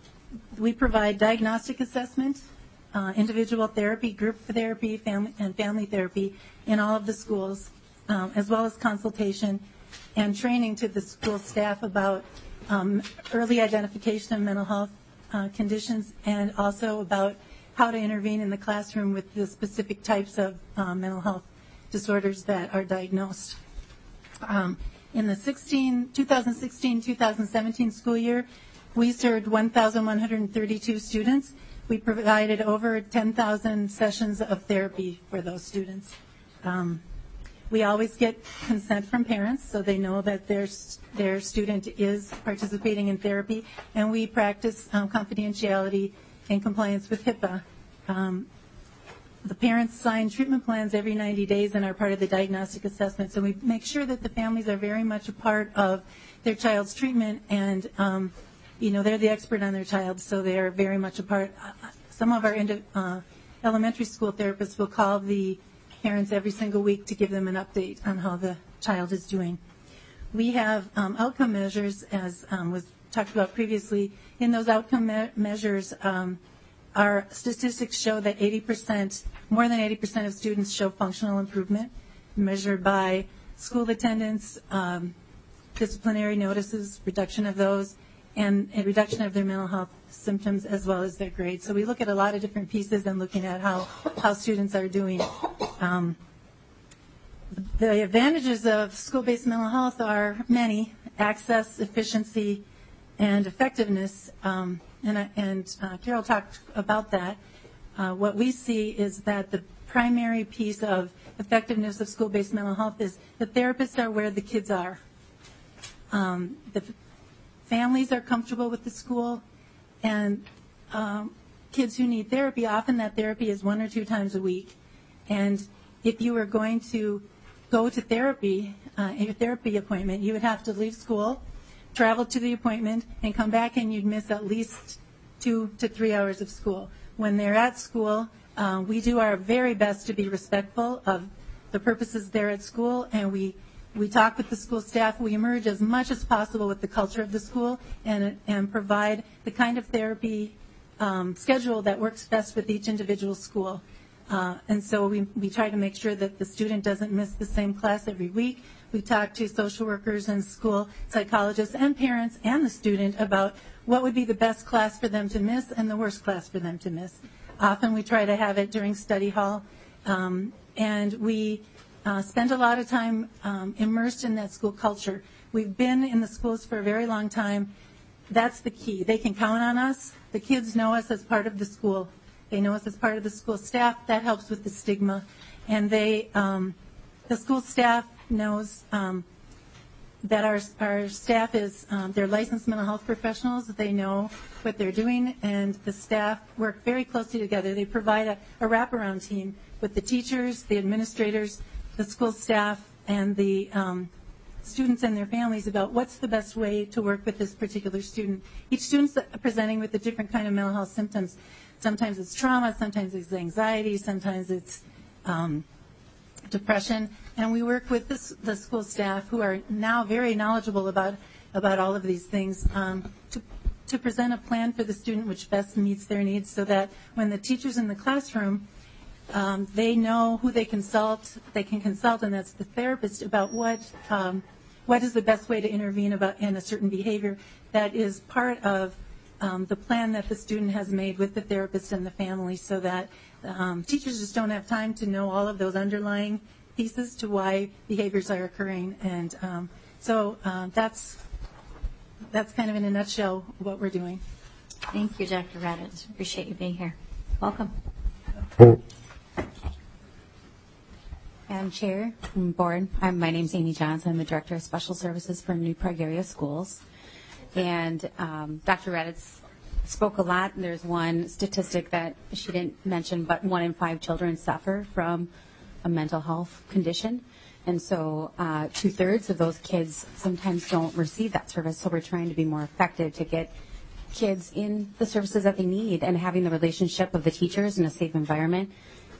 F: we provide diagnostic assessment, uh, individual therapy, group therapy, family, and family therapy in all of the schools, um, as well as consultation and training to the school staff about um, early identification of mental health uh, conditions, and also about how to intervene in the classroom with the specific types of uh, mental health disorders that are diagnosed. Um, in the twenty sixteen twenty seventeen school year, we served one thousand one hundred thirty-two students. We provided over ten thousand sessions of therapy for those students. Um, we always get consent from parents, so they know that their their student is participating in therapy, and we practice um, confidentiality and compliance with HIPAA. Um, The parents sign treatment plans every ninety days and are part of the diagnostic assessment. So we make sure that the families are very much a part of their child's treatment, and, um, you know, they're the expert on their child, so they're very much a part. Some of our uh, elementary school therapists will call the parents every single week to give them an update on how the child is doing. We have um, outcome measures, as um, was talked about previously. In those outcome me- measures, um, our statistics show that eighty percent, more than eighty percent of students show functional improvement, measured by school attendance, um, disciplinary notices, reduction of those, and a reduction of their mental health symptoms as well as their grades. So we look at a lot of different pieces and looking at how, how students are doing. Um, the advantages of school-based mental health are many: access, efficiency, and effectiveness. Um, And, and uh, Carol talked about that. Uh, what we see is that the primary piece of effectiveness of school-based mental health is the therapists are where the kids are. Um, the f- families are comfortable with the school, and um, kids who need therapy, often that therapy is one or two times a week. And if you were going to go to therapy, uh, a therapy appointment, you would have to leave school, travel to the appointment, and come back, and you'd miss at least two to three hours of school. When they're at school, uh, we do our very best to be respectful of the purposes there at school, and we, we talk with the school staff. We emerge as much as possible with the culture of the school and, and provide the kind of therapy um, schedule that works best with each individual school. Uh, and so we, we try to make sure that the student doesn't miss the same class every week. We talk to social workers and school psychologists and parents and the student about what would be the best class for them to miss and the worst class for them to miss. Often we try to have it during study hall, um, and we uh, spend a lot of time um, immersed in that school culture. We've been in the schools for a very long time. That's the key. They can count on us. The kids know us as part of the school. They know us as part of the school staff. That helps with the stigma. And they, um, the school staff knows um, that our our staff is, um, they're licensed mental health professionals. They know what they're doing, and the staff work very closely together. They provide a, a wraparound team with the teachers, the administrators, the school staff, and the um, students and their families about what's the best way to work with this particular student. Each student's presenting with a different kind of mental health symptoms. Sometimes it's trauma, sometimes it's anxiety, sometimes it's um, depression. And we work with this, the school staff, who are now very knowledgeable about, about all of these things, um, to, to present a plan for the student which best meets their needs, so that when the teacher's in the classroom, um, they know who they consult. They can consult, and that's the therapist, about what um, what is the best way to intervene about in a certain behavior that is part of um, the plan that the student has made with the therapist and the family, so that um, teachers just don't have time to know all of those underlying pieces to why behaviors are occurring. And um, so uh, that's that's kind of in a nutshell what we're doing.
A: Thank you, Doctor Raditz. Appreciate you being here. Welcome.
G: Madam Chair and Board, I'm, my name is Amy Johnson. I'm the Director of Special Services for New Prague Area Schools. And um, Doctor Raditz spoke a lot. There's one statistic that she didn't mention, but one in five children suffer from a mental health condition. And so uh, two-thirds of those kids sometimes don't receive that service. So we're trying to be more effective to get kids in the services that they need, and having the relationship of the teachers in a safe environment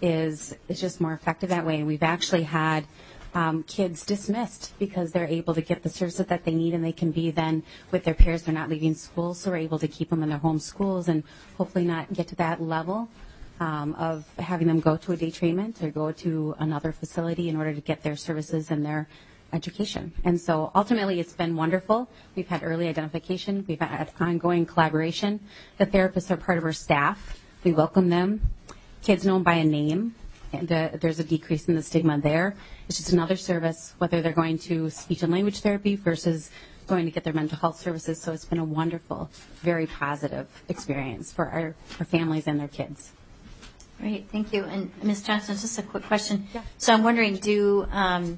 G: is is just more effective that way. And we've actually had um, kids dismissed because they're able to get the services that they need, and they can be then with their peers. They're not leaving school, so we're able to keep them in their home schools and hopefully not get to that level um, of having them go to a day treatment or go to another facility in order to get their services and their education. And so ultimately it's been wonderful. We've had early identification. We've had ongoing collaboration. The therapists are part of our staff. We welcome them. Kids know them by a name, and uh, there's a decrease in the stigma there. It's just another service, whether they're going to speech and language therapy versus going to get their mental health services. So it's been a wonderful, very positive experience for our, our families and their kids.
A: Great, thank you. And Miz Johnson, just a quick question.
G: Yeah.
A: So I'm wondering, do um,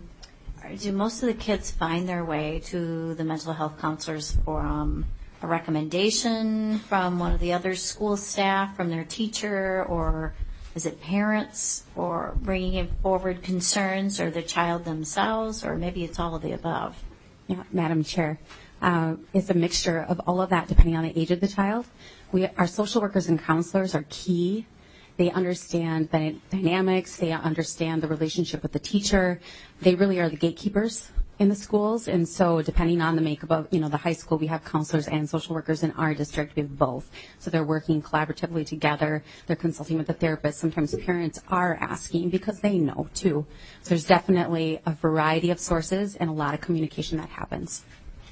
A: do most of the kids find their way to the mental health counselors for um, a recommendation from one of the other school staff, from their teacher, or is it parents, or bringing forward concerns, or the child themselves, or maybe it's all of the above?
G: Yeah, Madam Chair, uh, it's a mixture of all of that depending on the age of the child. We, our social workers and counselors are key. They understand the dynamics. They understand the relationship with the teacher. They really are the gatekeepers in the schools. And so depending on the makeup of, you know, the high school, we have counselors and social workers. In our district, we have both. So they're working collaboratively together. They're consulting with the therapist. Sometimes parents are asking because they know, too. So there's definitely a variety of sources and a lot of communication that happens.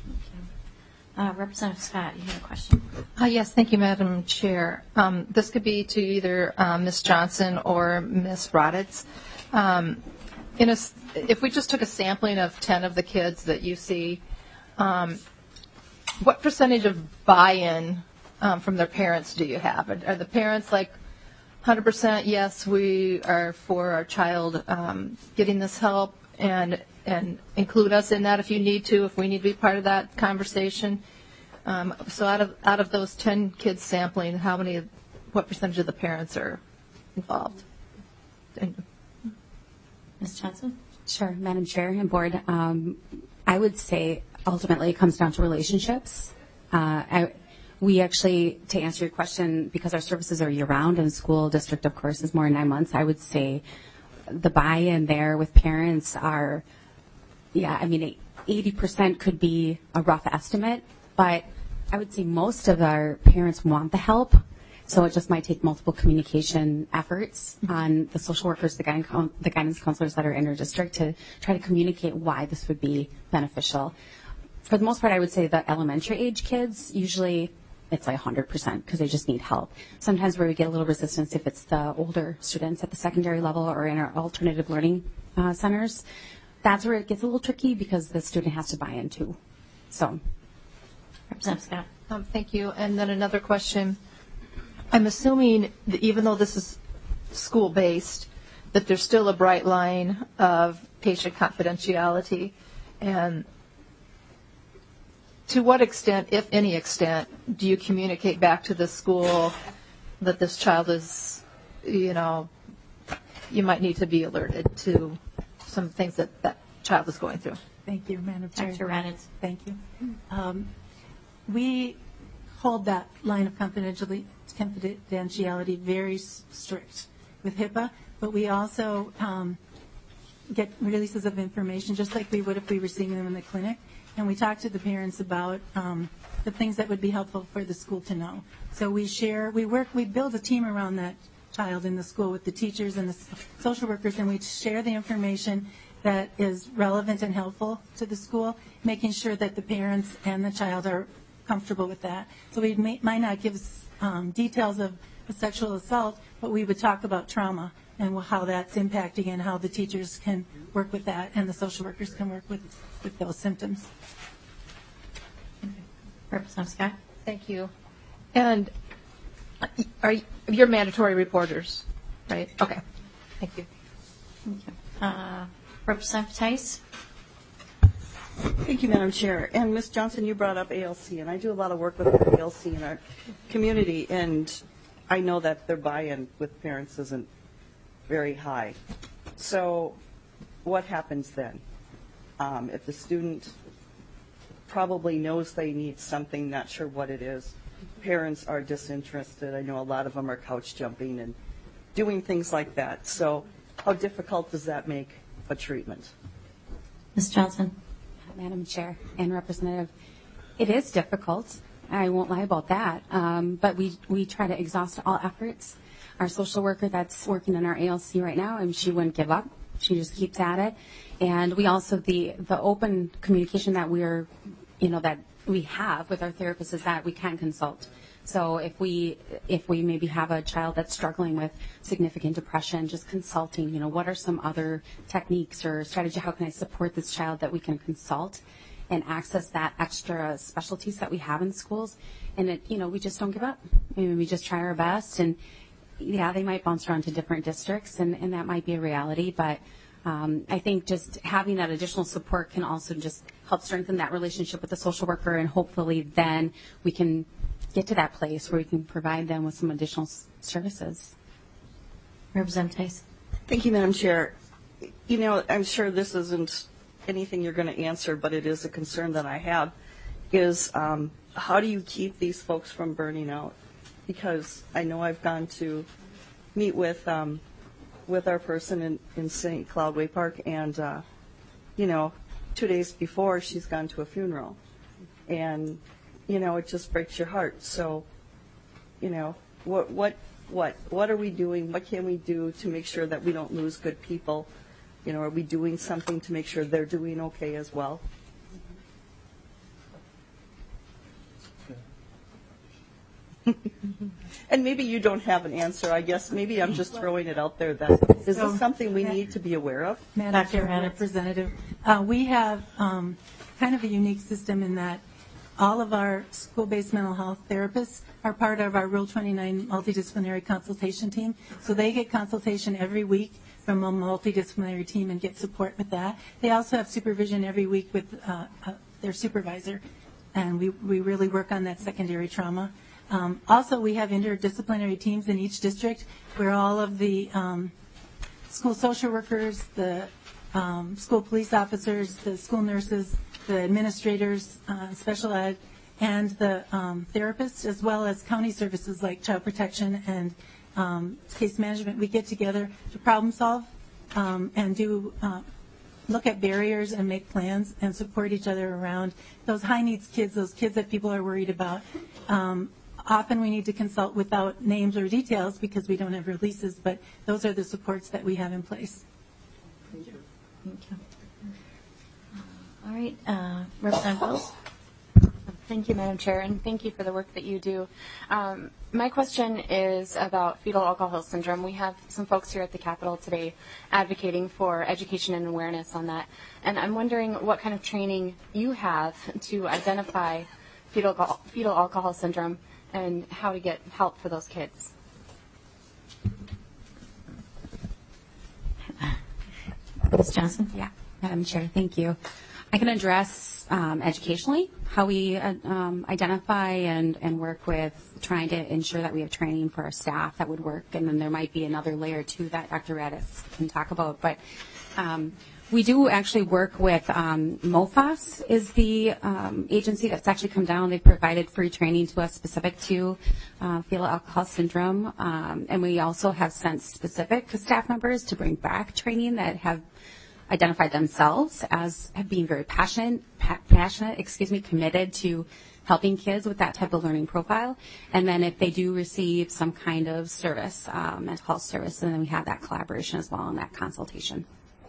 A: Uh, Representative Scott, you had a question.
H: Uh, yes, thank you, Madam Chair. Um, this could be to either uh, Miz Johnson or Miz Raditz. Um, in a, if we just took a sampling of ten of the kids that you see, um, what percentage of buy-in um, from their parents do you have? Are, are the parents like one hundred percent, yes, we are for our child um, getting this help, and and include us in that if you need to, if we need to be part of that conversation? Um, so out of out of those ten kids sampling, how many, what percentage of the parents are involved? And,
A: Miz Johnson?
G: Sure, Madam Chair and Board. Um, I would say ultimately it comes down to relationships. Uh, I, we actually, to answer your question, because our services are year-round and the school district, of course, is more than nine months, I would say the buy-in there with parents are, yeah, I mean, eighty percent could be a rough estimate, but I would say most of our parents want the help. So it just might take multiple communication efforts on the social workers, the guidance, the guidance counselors that are in our district to try to communicate why this would be beneficial. For the most part, I would say the elementary age kids, usually it's like one hundred percent because they just need help. Sometimes where we get a little resistance if it's the older students at the secondary level or in our alternative learning uh, centers, that's where it gets a little tricky because the student has to buy in too. So,
A: Representative Scott.
H: Um, thank you. And then another question. I'm assuming that even though this is school-based, that there's still a bright line of patient confidentiality. And to what extent, if any extent, do you communicate back to the school that this child is, you know, you might need to be alerted to some things that that child is going through?
F: Thank you, Madam Chair.
A: Doctor Raditz.
F: Thank you. Um, we hold that line of confidentiality, confidentiality very s- strict with HIPAA, but we also um, get releases of information just like we would if we were seeing them in the clinic, and we talk to the parents about um, the things that would be helpful for the school to know. So we share, we work, we build a team around that child in the school with the teachers and the social workers, and we share the information that is relevant and helpful to the school, making sure that the parents and the child are comfortable with that. So we may, might not give um, details of a sexual assault, but we would talk about trauma and how that's impacting and how the teachers can work with that and the social workers can work with, with those symptoms.
A: Representative Scott.
H: Thank you. And are you, you're mandatory reporters, right? Okay. Thank you.
A: Thank you. Uh, Representative Tice.
I: Thank you, Madam Chair. And Miz Johnson, you brought up A L C, and I do a lot of work with A L C in our community, and I know that their buy-in with parents isn't very high. So what happens then? Um, if the student probably knows they need something, not sure what it is, parents are disinterested. I know a lot of them are couch jumping and doing things like that. So how difficult does that make a treatment?
A: Miz Johnson.
G: Madam Chair and Representative, it is difficult. I won't lie about that. Um, but we, we try to exhaust all efforts. Our social worker that's working in our A L C right now, and she wouldn't give up. She just keeps at it. And we also, the, the open communication that we're, you know, that we have with our therapists is that we can consult. So if we if we maybe have a child that's struggling with significant depression, just consulting, you know, what are some other techniques or strategy? How can I support this child that we can consult and access that extra specialties that we have in schools? And it, you know, we just don't give up. I mean, we just try our best. And yeah, they might bounce around to different districts, and, and that might be a reality. But um, I think just having that additional support can also just help strengthen that relationship with the social worker, and hopefully then we can get to that place where we can provide them with some additional s- services.
A: Representative Tice.
I: Thank you, Madam Chair. You know, I'm sure this isn't anything you're going to answer, but it is a concern that I have, is um, how do you keep these folks from burning out? Because I know I've gone to meet with um, with our person in, in Saint Cloud Way Park, and, uh, you know, two days before she's gone to a funeral. And you know, it just breaks your heart. So, you know, what, what, what, what are we doing? What can we do to make sure that we don't lose good people? You know, are we doing something to make sure they're doing okay as well? And maybe you don't have an answer. I guess maybe I'm just throwing it out there. That is
F: So,
I: this something we
F: yeah.
I: need to be aware of?
F: Madam
A: Doctor
F: Chair,
A: Raditz.
F: Representative, uh, we have um, kind of a unique system in that all of our school-based mental health therapists are part of our Rule twenty-nine multidisciplinary consultation team. So they get consultation every week from a multidisciplinary team and get support with that. They also have supervision every week with uh, uh, their supervisor, and we, we really work on that secondary trauma. Um, also, we have interdisciplinary teams in each district where all of the um, school social workers, the um, school police officers, the school nurses, the administrators, uh, special ed, and the um, therapists, as well as county services like child protection and um, case management, we get together to problem solve um, and do uh, look at barriers and make plans and support each other around those high needs kids, those kids that people are worried about. Um, often we need to consult without names or details because we don't have releases, but those are the supports that we have in place.
A: Thank you. Thank you. All right, uh, Representative Wells.
J: Thank you, Madam Chair, and thank you for the work that you do. Um, my question is about fetal alcohol syndrome. We have some folks here at the Capitol today advocating for education and awareness on that. And I'm wondering what kind of training you have to identify fetal, fetal alcohol syndrome and how to get help for those kids.
A: Miz Johnson?
G: Yeah, Madam Chair, thank you. I can address um, educationally how we uh, um, identify and, and work with trying to ensure that we have training for our staff that would work, and then there might be another layer too that Doctor Raddatz can talk about. But um, we do actually work with um, MOFAS is the um, agency that's actually come down. They've provided free training to us specific to uh, fetal alcohol syndrome, um, and we also have sent specific staff members to bring back training that have identified themselves as being very passionate, pa- passionate, excuse me, committed to helping kids with that type of learning profile. And then if they do receive some kind of service, uh, mental health service, and then we have that collaboration as well in that consultation.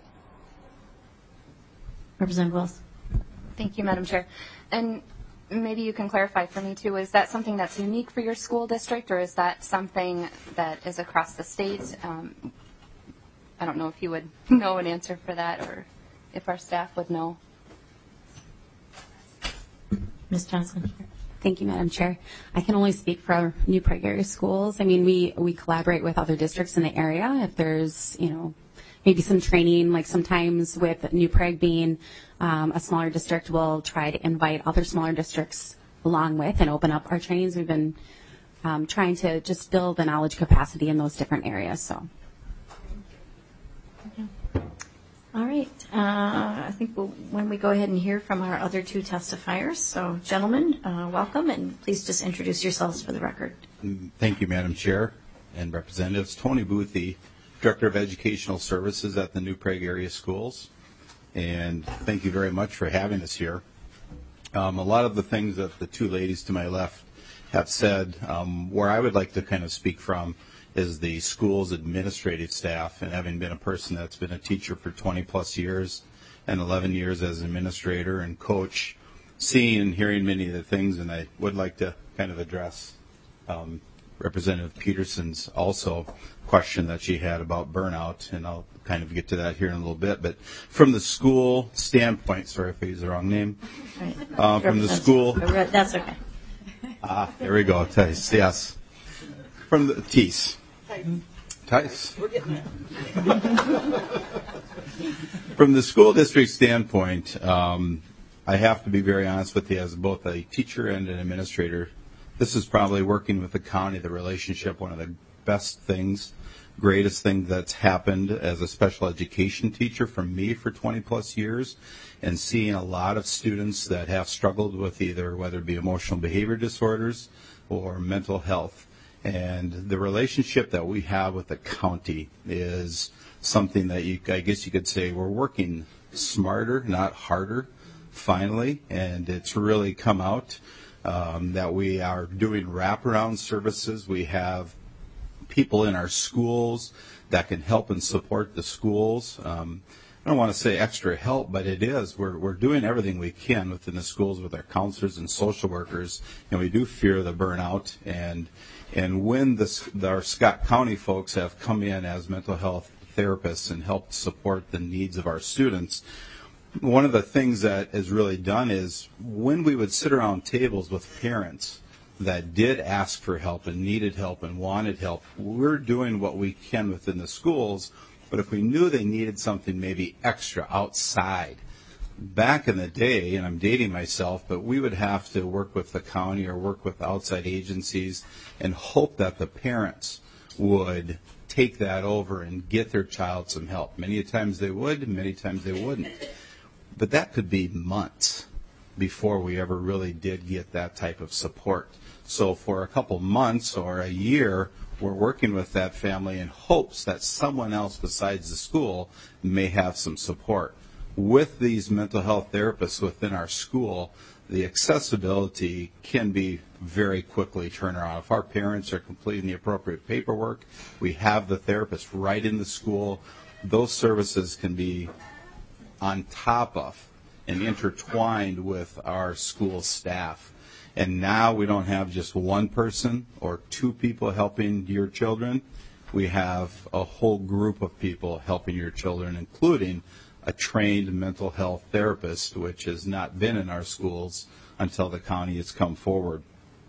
A: Representative Wells.
J: Thank you, Madam Chair. And maybe you can clarify for me too, is that something that's unique for your school district, or is that something that is across the state? Um, I don't know if you would know an answer for that or if our staff would know.
A: Miz Johnson.
G: Thank you, Madam Chair. I can only speak for our New Prague area schools. I mean, we, we collaborate with other districts in the area. If there's, you know, maybe some training, like sometimes with New Prague being um, a smaller district, we'll try to invite other smaller districts along with and open up our trainings. We've been um, trying to just build the knowledge capacity in those different areas. So.
A: All right. Uh, I think we'll, when we go ahead and hear from our other two testifiers. So, gentlemen, uh, welcome, and please just introduce yourselves for the record.
K: Thank you, Madam Chair and Representatives. Tony Boothie, Director of Educational Services at the New Prague Area Schools. And thank you very much for having us here. Um, a lot of the things that the two ladies to my left have said, um, where I would like to kind of speak from is the school's administrative staff, and having been a person that's been a teacher for twenty plus years and eleven years as an administrator and coach, seeing and hearing many of the things, and I would like to kind of address um, Representative Peterson's also question that she had about burnout, and I'll kind of get to that here in a little bit. But from the school standpoint, sorry if I used the wrong name,
A: Right.
K: uh, from the school.
A: That's okay.
K: Ah, there we go, Tice, yes. From the Tice. Tice.
I: We're getting there.
K: From the school district standpoint, um, I have to be very honest with you, as both a teacher and an administrator, this is probably working with the county, the relationship, one of the best things, greatest thing that's happened as a special education teacher for me for twenty plus years, and seeing a lot of students that have struggled with either, whether it be emotional behavior disorders or mental health. And the relationship that we have with the county is something that you, I guess you could say we're working smarter, not harder, finally, and it's really come out um, that we are doing wraparound services. We have people in our schools that can help and support the schools. Um, I don't want to say extra help, but it is. We're, we're doing everything we can within the schools with our counselors and social workers, and we do fear the burnout. And And when this, our Scott County folks have come in as mental health therapists and helped support the needs of our students, one of the things that is really done is when we would sit around tables with parents that did ask for help and needed help and wanted help, we're doing what we can within the schools, but if we knew they needed something maybe extra outside, back in the day, and I'm dating myself, but we would have to work with the county or work with outside agencies and hope that the parents would take that over and get their child some help. Many times they would, many times they wouldn't. But that could be months before we ever really did get that type of support. So for a couple months or a year, we're working with that family in hopes that someone else besides the school may have some support. with these mental health therapists within our school, the accessibility can be very quickly turned around. If our parents are completing the appropriate paperwork, we have the therapist right in the school. Those services can be on top of and intertwined with our school staff. And now we don't have just one person or two people helping your children. We have a whole group of people helping your children, including a trained mental health therapist, which has not been in our schools until the county has come forward.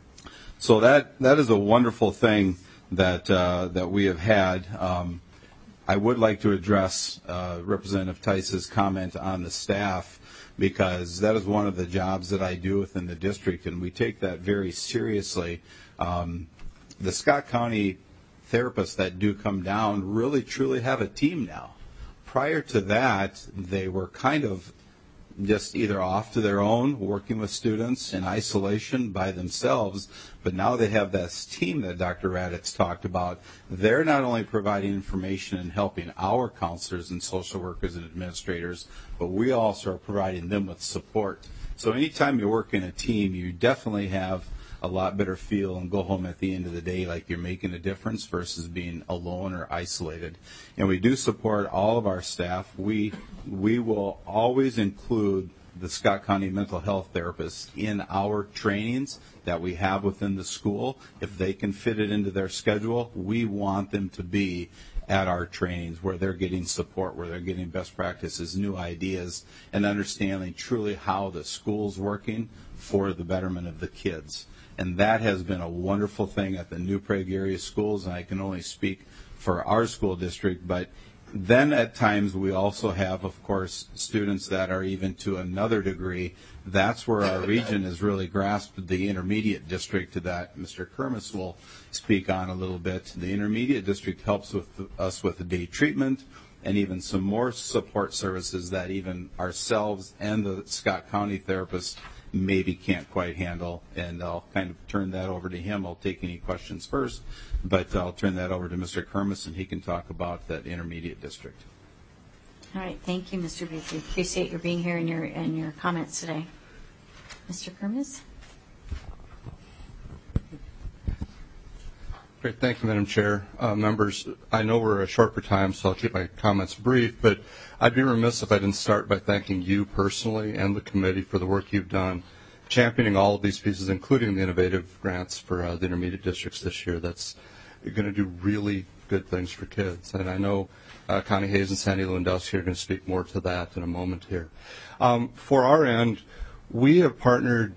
K: So that that is a wonderful thing that uh, that we have had. Um, I would like to address uh, Representative Tice's comment on the staff, because that is one of the jobs that I do within the district, and we take that very seriously. Um, the Scott County therapists that do come down really truly have a team now. Prior to that, they were kind of just either off to their own, working with students in isolation by themselves, but now they have this team that Doctor Raditz talked about. They're not only providing information and helping our counselors and social workers and administrators, but we also are providing them with support. So anytime you work in a team, you definitely have a lot better feel and go home at the end of the day like you're making a difference versus being alone or isolated. And we do support all of our staff. We we will always include the Scott County mental health therapists in our trainings that we have within the school. If they can fit it into their schedule, we want them to be at our trainings where they're getting support, where they're getting best practices, new ideas, and understanding truly how the school's working for the betterment of the kids. And that has been a wonderful thing at the New Prague area schools, and I can only speak for our school district. But then at times we also have, of course, students that are even to another degree. That's where our region has really grasped the intermediate district that Mister Kermis will speak on a little bit. The intermediate district helps with us with the day treatment and even some more support services that even ourselves and the Scott County therapists maybe can't quite handle, and I'll kind of turn that over to him. I'll take any questions first, but I'll turn that over to Mister Kermis, and he can talk about that intermediate district.
A: All right, thank you, Mister Busey. Appreciate your being here and your and your comments today. Mister Kermis?
L: Great, thank you, Madam Chair. Uh, members, I know we're short for time, so I'll keep my comments brief, but I'd be remiss if I didn't start by thanking you personally and the committee for the work you've done, championing all of these pieces, including the innovative grants for uh, the intermediate districts this year. That's going to do really good things for kids. And I know uh, Connie Hayes and Sandy Lewandowski are going to speak more to that in a moment here. Um, for our end, we have partnered.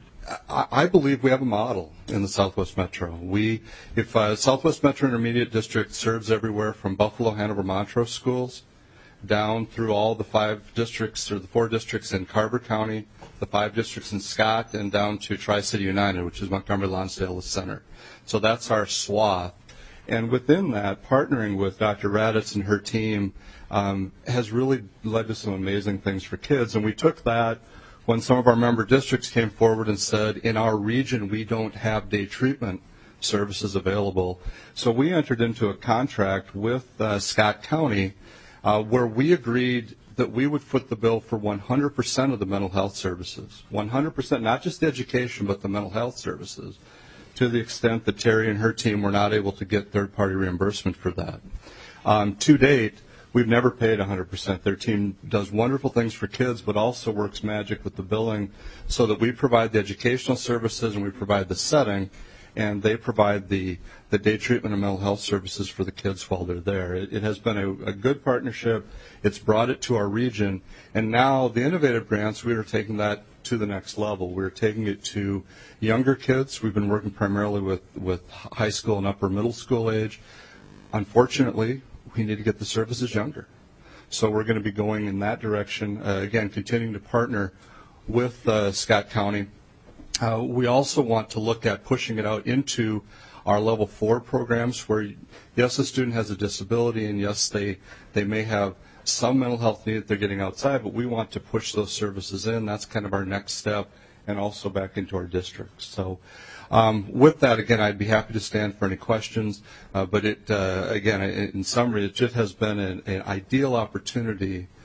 L: I believe we have a model in the Southwest Metro. We, if uh, Southwest Metro Intermediate District serves everywhere from Buffalo, Hanover, Montrose schools down through all the five districts or the four districts in Carver County, the five districts in Scott, and down to Tri-City United, which is Montgomery, Lonsdale, the center. So that's our swath. And within that, partnering with Doctor Raditz and her team um, has really led to some amazing things for kids. And we took that when some of our member districts came forward and said, in our region, we don't have day treatment services available. So we entered into a contract with uh, Scott County uh, where we agreed that we would foot the bill for one hundred percent of the mental health services, one hundred percent, not just the education, but the mental health services, to the extent that Terry and her team were not able to get third-party reimbursement for that. Um, to date, we've never paid one hundred percent. Their team does wonderful things for kids, but also works magic with the billing so that we provide the educational services and we provide the setting, and they provide the, the day treatment and mental health services for the kids while they're there. It, it has been a, a good partnership. It's brought it to our region. And now the innovative grants, we are taking that to the next level. We're taking it to younger kids. We've been working primarily with, with high school and upper middle school age. Unfortunately, we need to get the services younger. So we're going to be going in that direction, uh, again, continuing to partner with uh, Scott County. Uh, we also want to look at pushing it out into our level four programs where, yes, a student has a disability, and yes, they, they may have some mental health need that they're getting outside, but we want to push those services in. That's kind of our next step, and also back into our districts. So Um, with that, again, I'd be happy to stand for any questions. Uh, but it, uh, again, in summary, it just has been an, an ideal opportunity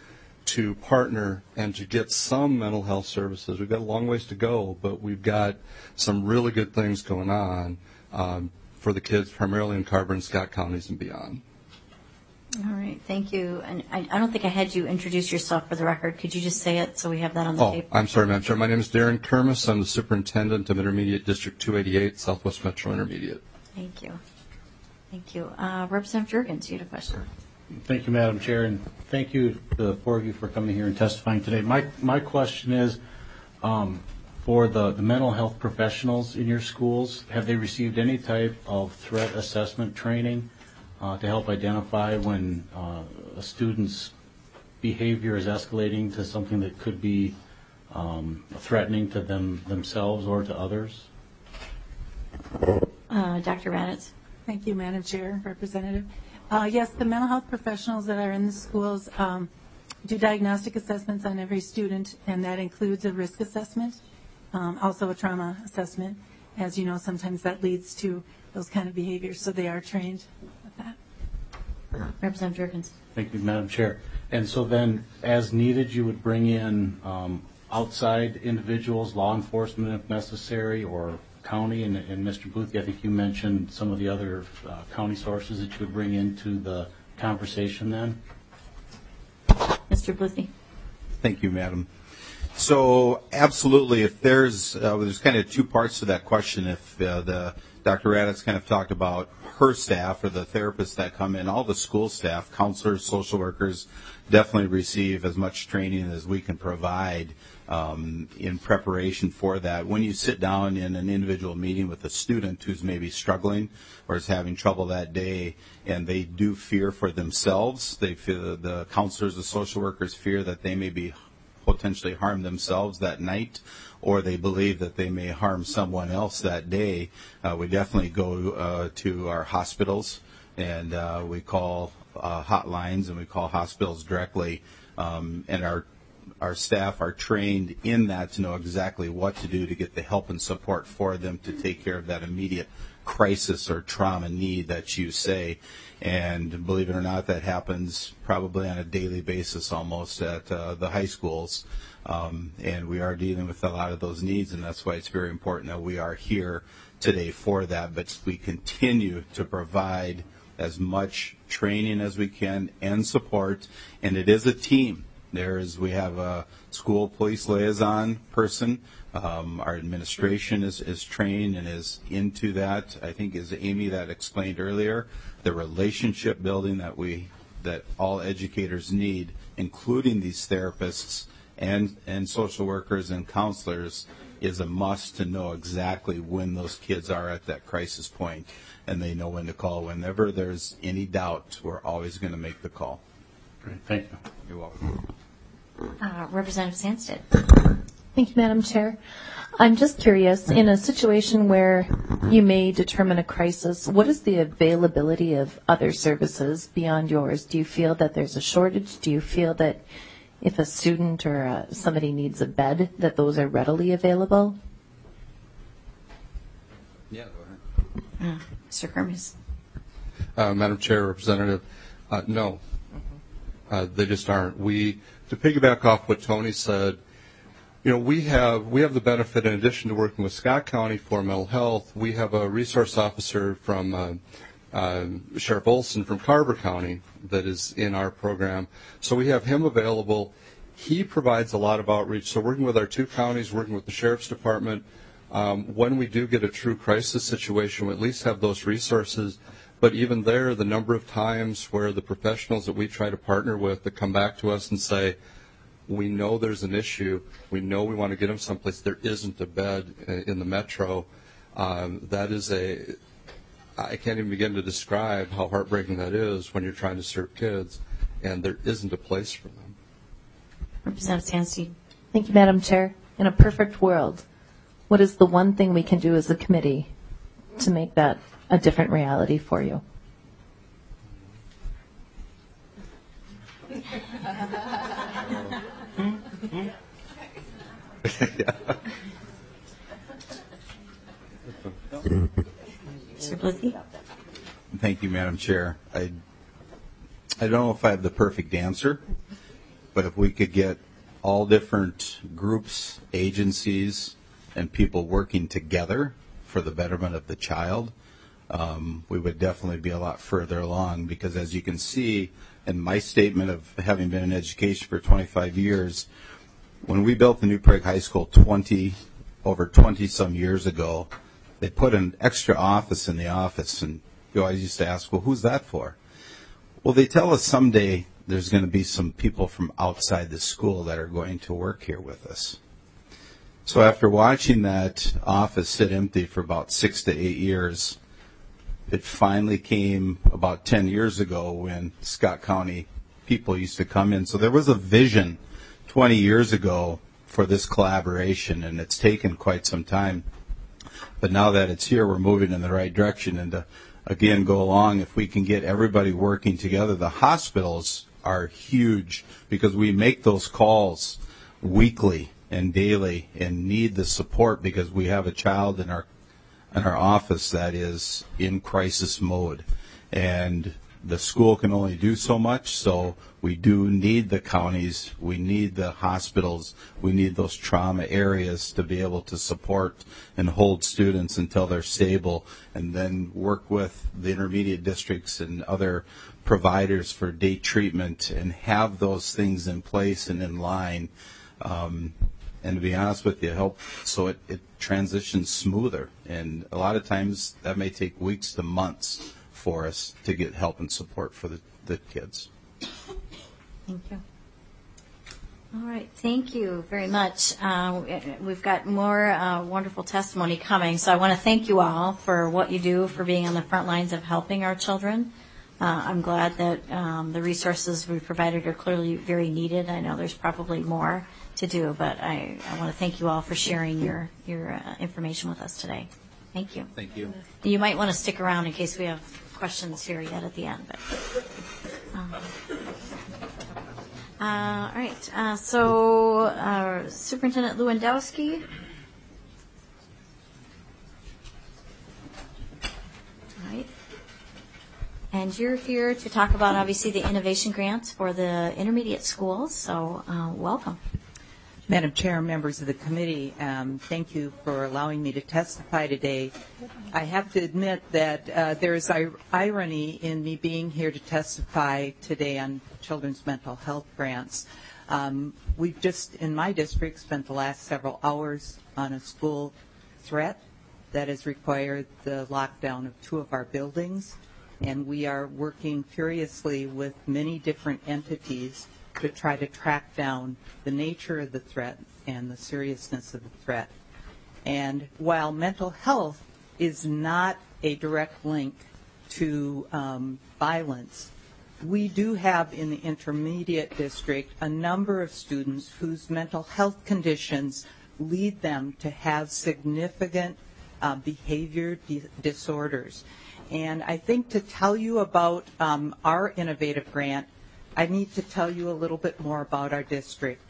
L: to partner and to get some mental health services. We've got a long ways to go, but we've got some really good things going on um, for the kids, primarily in Carver and Scott counties and beyond.
A: All right, thank you. And I, I don't think I had you introduce yourself for the record. Could you just say it so we have that on the
L: oh,
A: tape?
L: I'm sorry, Madam Chair. My name is Darren Kermis. I'm the Superintendent of Intermediate District two eighty-eight, Southwest Metro Intermediate.
A: Thank you. Thank you. Uh, Representative Jurgens, you had a question.
M: Thank you, Madam Chair, and thank you, the four of you, for coming here and testifying today. My my question is, um, for the, the mental health professionals in your schools, have they received any type of threat assessment training uh, to help identify when uh, a student's behavior is escalating to something that could be um, threatening to them themselves or to others?
A: Uh, Doctor Raddatz.
F: Thank you, Madam Chair, Representative. Uh, yes, the mental health professionals that are in the schools um, do diagnostic assessments on every student, and that includes a risk assessment, um, also a trauma assessment. As you know, sometimes that leads to those kind of behaviors, so they are trained with that.
A: Representative Jurgens.
M: Thank you, Madam Chair. And so then, as needed, you would bring in um, outside individuals, law enforcement if necessary, or county, and, and Mister Booth, I think you mentioned some of the other uh, county sources that you would bring into the conversation then?
A: Mister Booth.
K: Thank you, Madam. So absolutely, if there's, uh, there's kind of two parts to that question. If uh, the Doctor Raddatz kind of talked about her staff or the therapists that come in, all the school staff, counselors, social workers, definitely receive as much training as we can provide um, in preparation for that. When you sit down in an individual meeting with a student who's maybe struggling or is having trouble that day, and they do fear for themselves, they feel, the counselors, the social workers fear that they may be potentially harm themselves that night, or they believe that they may harm someone else that day, uh, we definitely go uh, to our hospitals, and uh, we call uh, hotlines, and we call hospitals directly, um, and our our staff are trained in that to know exactly what to do to get the help and support for them to take care of that immediate crisis or trauma need that you say. And believe it or not, that happens probably on a daily basis almost at uh, the high schools. Um, and we are dealing with a lot of those needs, and that's why it's very important that we are here today for that. But we continue to provide as much training as we can and support, and it is a team. There is, we have a school police liaison person. Um, our administration is, is trained and is into that. I think as Amy that explained earlier, the relationship building that we, that all educators need, including these therapists and, and social workers and counselors, is a must to know exactly when those kids are at that crisis point, and they know when to call. Whenever there's any doubt, we're always going to make the call.
M: Great, thank you.
K: You're welcome.
A: Uh, Representative Sandstead.
N: Thank you, Madam Chair. I'm just curious, in a situation where you may determine a crisis, what is the availability of other services beyond yours? Do you feel that there's a shortage? Do you feel that if a student or uh, somebody needs a bed, that those are readily available?
K: Yeah, go ahead.
A: Uh, Mister Kermis.
L: Uh, Madam Chair, Representative, uh, no, uh, they just aren't. We, to piggyback off what Tony said, you know, we have we have the benefit, in addition to working with Scott County for mental health, we have a resource officer from uh, uh, Sheriff Olson from Carver County that is in our program. So we have him available. He provides a lot of outreach. So working with our two counties, working with the Sheriff's Department, um, when we do get a true crisis situation, we at least have those resources. But even there, the number of times where the professionals that we try to partner with that come back to us and say, we know there's an issue, we know we want to get them someplace, there isn't a bed in the metro, um, that is a, I can't even begin to describe how heartbreaking that is when you're trying to serve kids and there isn't a place for them.
A: Representative Sandstead.
N: Thank you, Madam Chair. In a perfect world, what is the one thing we can do as a committee to make that a different reality for you?
A: Mister Blithy.
K: Thank you, Madam Chair. I, I don't know if I have the perfect answer. but if we could get all different groups, agencies, and people working together for the betterment of the child, um, we would definitely be a lot further along. Because as you can see in my statement of having been in education for twenty-five years, when we built the New Prague High School twenty, over twenty some years ago, they put an extra office in the office, and you always used to ask, well, who's that for? Well, they tell us someday there's going to be some people from outside the school that are going to work here with us. So after watching that office sit empty for about six to eight years, it finally came about ten years ago when Scott County people used to come in. So there was a vision twenty years ago for this collaboration, and it's taken quite some time. But now that it's here, we're moving in the right direction. And to, again, go along, if we can get everybody working together, the hospitals are huge because we make those calls weekly and daily and need the support because we have a child in our in our office that is in crisis mode. And the school can only do so much, so we do need the counties, we need the hospitals, we need those trauma areas to be able to support and hold students until they're stable, and then work with the intermediate districts and other providers for day treatment and have those things in place and in line. Um, and to be honest with you, help so it, it transitions smoother. And a lot of times that may take weeks to months for us to get help and support for the, the kids.
A: Thank you. All right, thank you very much. Uh, we've got more uh, wonderful testimony coming, so I want to thank you all for what you do, for being on the front lines of helping our children. Uh, I'm glad that um, the resources we provided are clearly very needed. I know there's probably more to do, but I, I want to thank you all for sharing your, your uh, information with us today. Thank you.
K: Thank you.
A: You might want to stick around in case we have questions here yet at the end. But, um, uh, all right. Uh, so, uh, Superintendent Lewandowski. All right. And you're here to talk about, obviously, the innovation grants for the intermediate schools. So, uh, welcome.
O: Madam Chair, members of the committee, um, thank you for allowing me to testify today. I have to admit that uh, there is ir- irony in me being here to testify today on children's mental health grants. Um, we've just, in my district, spent the last several hours on a school threat that has required the lockdown of two of our buildings, and we are working furiously with many different entities to try to track down the nature of the threat and the seriousness of the threat. And while mental health is not a direct link to um, violence, we do have in the intermediate district a number of students whose mental health conditions lead them to have significant uh, behavior di- disorders. And I think to tell you about um, our innovative grant, I need to tell you a little bit more about our district.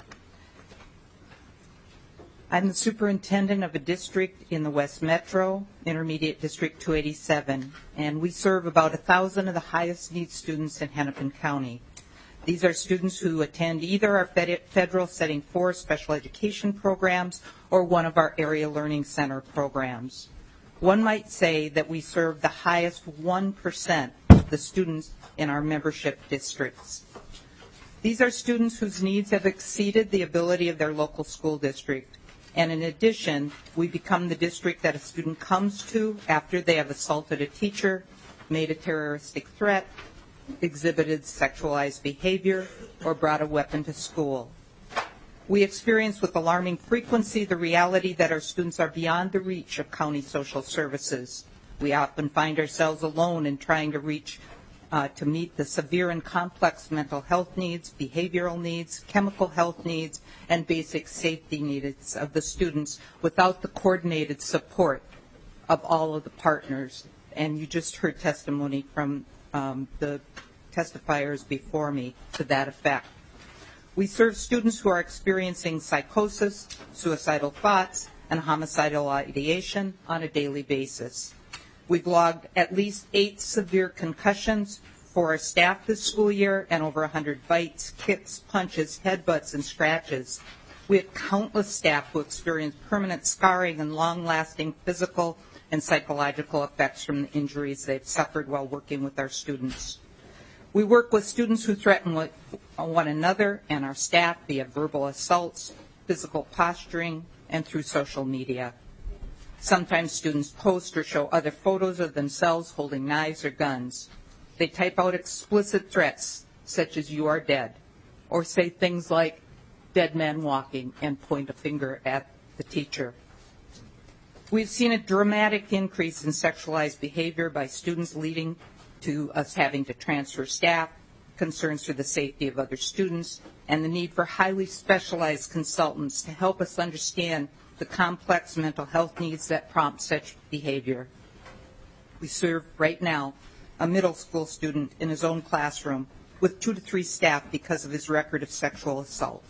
O: I'm the superintendent of a district in the West Metro, Intermediate District two eighty-seven, and we serve about one thousand of the highest need students in Hennepin County. These are students who attend either our federal Setting four special education programs or one of our area learning center programs. One might say that we serve the highest one percent of the students in our membership districts. These are students whose needs have exceeded the ability of their local school district. And in addition, we become the district that a student comes to after they have assaulted a teacher, made a terroristic threat, exhibited sexualized behavior, or brought a weapon to school. We experience with alarming frequency the reality that our students are beyond the reach of county social services. We often find ourselves alone in trying to reach Uh, to meet the severe and complex mental health needs, behavioral needs, chemical health needs, and basic safety needs of the students without the coordinated support of all of the partners. And you just heard testimony from um, the testifiers before me to that effect. We serve students who are experiencing psychosis, suicidal thoughts, and homicidal ideation on a daily basis. We've logged at least eight severe concussions, for our staff this school year and over one hundred bites, kicks, punches, headbutts, and scratches. We have countless staff who experience permanent scarring and long-lasting physical and psychological effects from the injuries they've suffered while working with our students. We work with students who threaten one another and our staff via verbal assaults, physical posturing, and through social media. Sometimes students post or show other photos of themselves holding knives or guns. They type out explicit threats, such as "you are dead," or say things like "dead man walking" and point a finger at the teacher. We've seen a dramatic increase in sexualized behavior by students, leading to us having to transfer staff, concerns for the safety of other students, and the need for highly specialized consultants to help us understand the complex mental health needs that prompt such behavior. We serve right now a middle school student in his own classroom with two to three staff because of his record of sexual assault.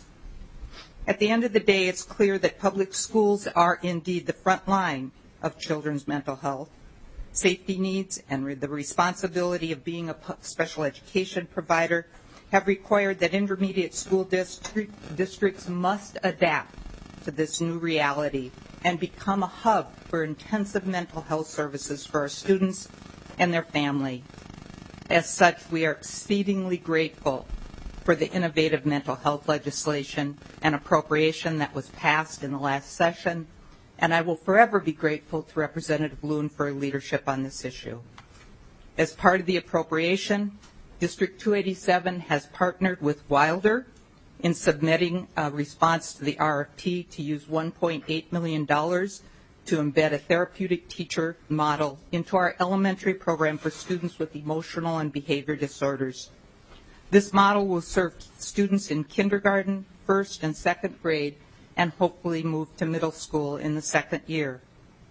O: At the end of the day, it's clear that public schools are indeed the front line of children's mental health. Safety needs and the responsibility of being a special education provider have required that intermediate school district, districts must adapt to this new reality and become a hub for intensive mental health services for our students and their family. As such, we are exceedingly grateful for the innovative mental health legislation and appropriation that was passed in the last session, and I will forever be grateful to Representative Loon for her leadership on this issue. As part of the appropriation, District two eighty-seven has partnered with Wilder in submitting a response to the R F P to use one point eight million dollars to embed a therapeutic teacher model into our elementary program for students with emotional and behavior disorders. This model will serve students in kindergarten, first and second grade, and hopefully move to middle school in the second year.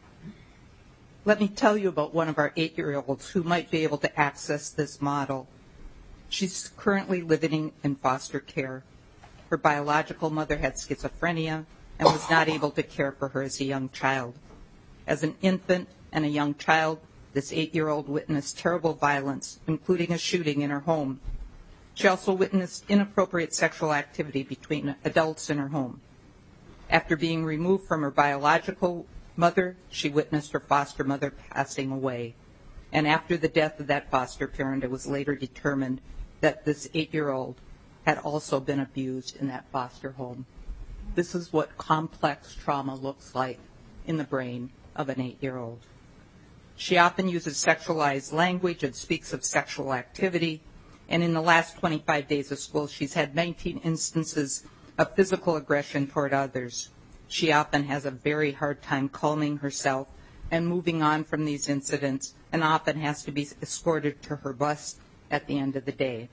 O: Let me tell you about one of our eight-year-olds who might be able to access this model. She's currently living in foster care. Her biological mother had schizophrenia and was not able to care for her as a young child. As an infant and a young child, this eight-year-old witnessed terrible violence, including a shooting in her home. She also witnessed inappropriate sexual activity between adults in her home. After being removed from her biological mother, she witnessed her foster mother passing away. And after the death of that foster parent, it was later determined that this eight-year-old had also been abused in that foster home. This is what complex trauma looks like in the brain of an eight-year-old. She often uses sexualized language and speaks of sexual activity, and in the last twenty-five days of school, she's had nineteen instances of physical aggression toward others. She often has a very hard time calming herself and moving on from these incidents, and often has to be escorted to her bus at the end of the day.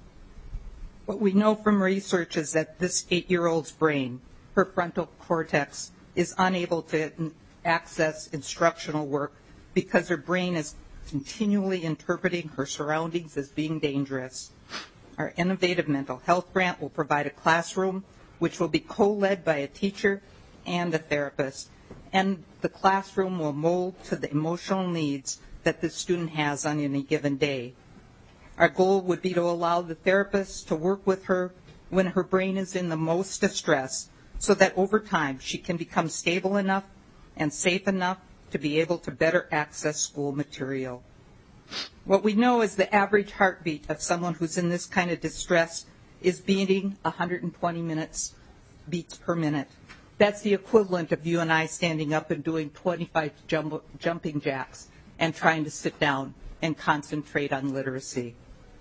O: What we know from research is that this eight-year-old's brain, her frontal cortex, is unable to access instructional work because her brain is continually interpreting her surroundings as being dangerous. Our innovative mental health grant will provide a classroom which will be co-led by a teacher and a therapist, and the classroom will mold to the emotional needs that the student has on any given day. Our goal would be to allow the therapist to work with her when her brain is in the most distress, so that over time she can become stable enough and safe enough to be able to better access school material. What we know is the average heartbeat of someone who's in this kind of distress is beating one hundred twenty minutes, beats per minute. That's the equivalent of you and I standing up and doing twenty-five jump, jumping jacks and trying to sit down and concentrate on literacy.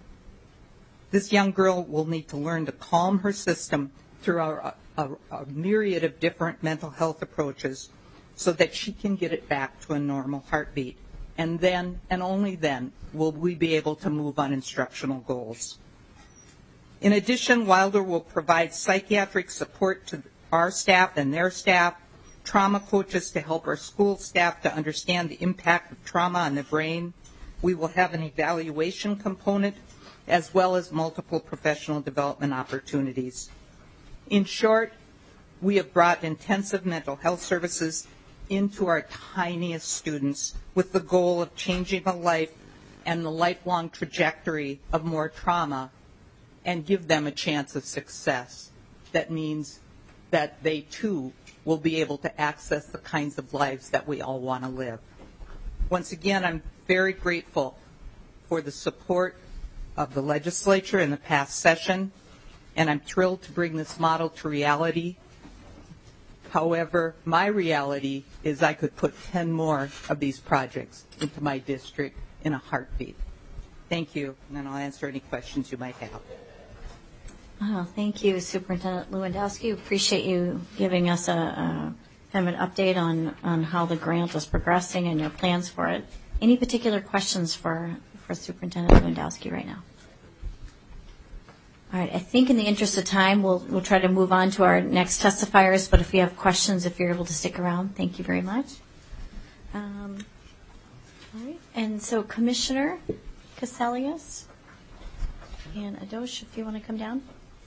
O: This young girl will need to learn to calm her system through our, a, a myriad of different mental health approaches so that she can get it back to a normal heartbeat. And then, and only then, will we be able to move on instructional goals. In addition, Wilder will provide psychiatric support to our staff and their staff, trauma coaches to help our school staff to understand the impact of trauma on the brain. We will have an evaluation component as well as multiple professional development opportunities. In short, we have brought intensive mental health services into our tiniest students with the goal of changing a life and the lifelong trajectory of more trauma and give them a chance of success. That means that they too will be able to access the kinds of lives that we all want to live. Once again, I'm very grateful for the support of the legislature in the past session, and I'm thrilled to bring this model to reality. However, my reality is I could put ten more of these projects into my district in a heartbeat. Thank you, and then I'll answer any questions you might have.
A: Oh, thank you, Superintendent Lewandowski. Appreciate you giving us a, a kind of an update on, on how the grant is progressing and your plans for it. Any particular questions for, for Superintendent Lewandowski right now? All right, I think in the interest of time, we'll, we'll try to move on to our next testifiers, but if you have questions, if you're able to stick around, thank you very much. Um, all right, and so Commissioner Cassellius and Adosh, if you want to come down.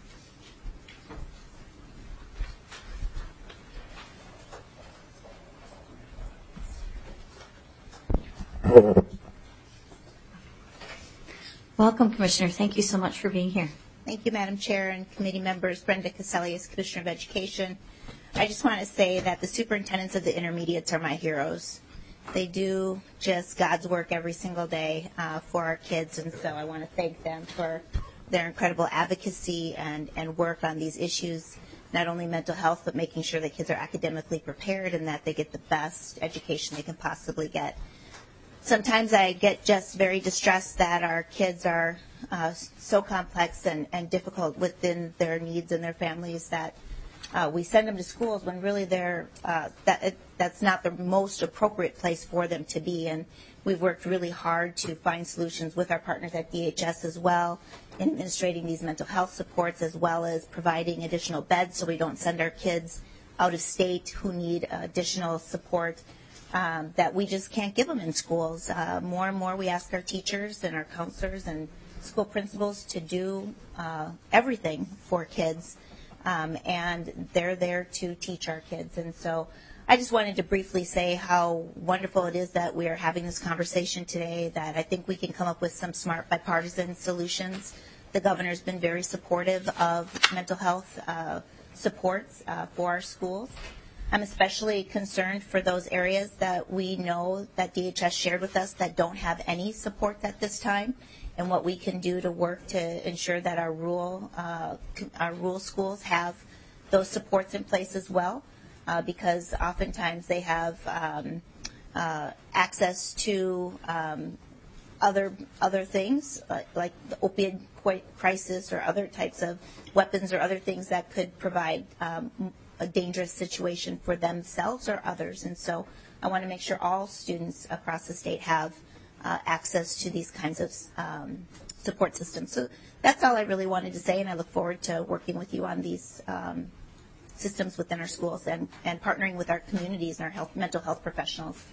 A: Welcome, Commissioner. Thank you so much for being here.
P: Thank you, Madam Chair and committee members. Brenda Cassellius, Commissioner of Education. I just want to say that the superintendents of the intermediates are my heroes. They do just God's work every single day uh, for our kids, and so I want to thank them for their incredible advocacy and, and work on these issues, not only mental health, but making sure that kids are academically prepared and that they get the best education they can possibly get. Sometimes I get just very distressed that our kids are uh, so complex and, and difficult within their needs and their families that uh, we send them to schools when really they're, uh, that it, that's not the most appropriate place for them to be. And we've worked really hard to find solutions with our partners at D H S as well in administrating these mental health supports, as well as providing additional beds so we don't send our kids out of state who need additional support. Um, that we just can't give them in schools. Uh, more and more we ask our teachers and our counselors and school principals to do uh, everything for kids, um, and they're there to teach our kids. And so I just wanted to briefly say how wonderful it is that we are having this conversation today, that I think we can come up with some smart bipartisan solutions. The governor's been very supportive of mental health uh, supports uh, for our schools. I'm especially concerned for those areas that we know that D H S shared with us that don't have any support at this time, and what we can do to work to ensure that our rural uh, our rural schools have those supports in place as well, uh, because oftentimes they have um, uh, access to um, other other things uh, like the opioid crisis or other types of weapons or other things that could provide um, a dangerous situation for themselves or others. And so I want to make sure all students across the state have uh, access to these kinds of um, support systems. So that's all I really wanted to say, and I look forward to working with you on these um, systems within our schools and, and partnering with our communities and our health, mental health professionals.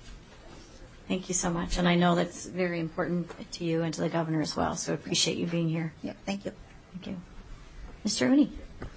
A: Thank you so much. And I know that's very important to you and to the governor as well, so I appreciate you being here.
P: Yeah, thank you.
A: Thank you. Mister Rooney.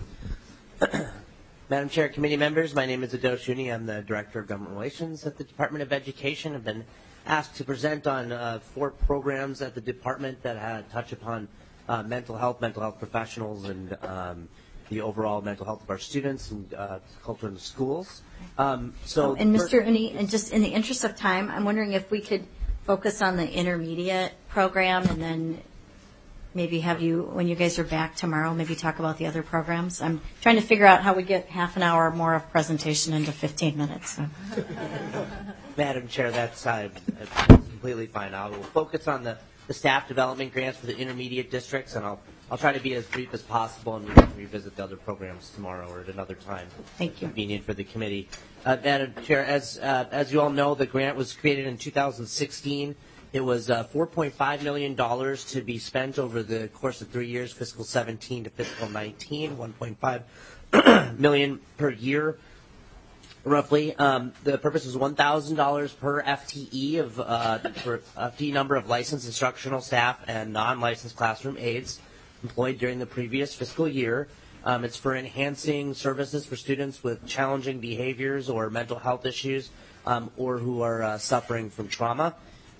Q: Madam Chair, committee members, my name is Adosh Uni. I'm the Director of Government Relations at the Department of Education. I've been asked to present on uh, four programs at the department that uh, touch upon uh, mental health, mental health professionals, and um, the overall mental health of our students and uh, culture in the schools. Um, so,
A: oh, and Mister Uni, and just in the interest of time, I'm wondering if we could focus on the intermediate program and then maybe have you, when you guys are back tomorrow, maybe talk about the other programs. I'm trying to figure out how we get half an hour more of presentation into fifteen minutes. So.
Q: Madam Chair, that's uh, completely fine. I will focus on the, the staff development grants for the intermediate districts, and I'll I'll try to be as brief as possible, and we can revisit the other programs tomorrow or at another time.
A: Thank you.
Q: Convenient for the committee. Uh, Madam Chair, as uh, as you all know, the grant was created in two thousand sixteen. It was uh, four point five million dollars to be spent over the course of three years, fiscal seventeen to fiscal nineteen, one point five million dollars per year, roughly. Um, the purpose was one thousand dollars per F T E of uh, for F T E number of licensed instructional staff and non-licensed classroom aides employed during the previous fiscal year. Um, it's for enhancing services for students with challenging behaviors or mental health issues, um, or who are uh, suffering from trauma.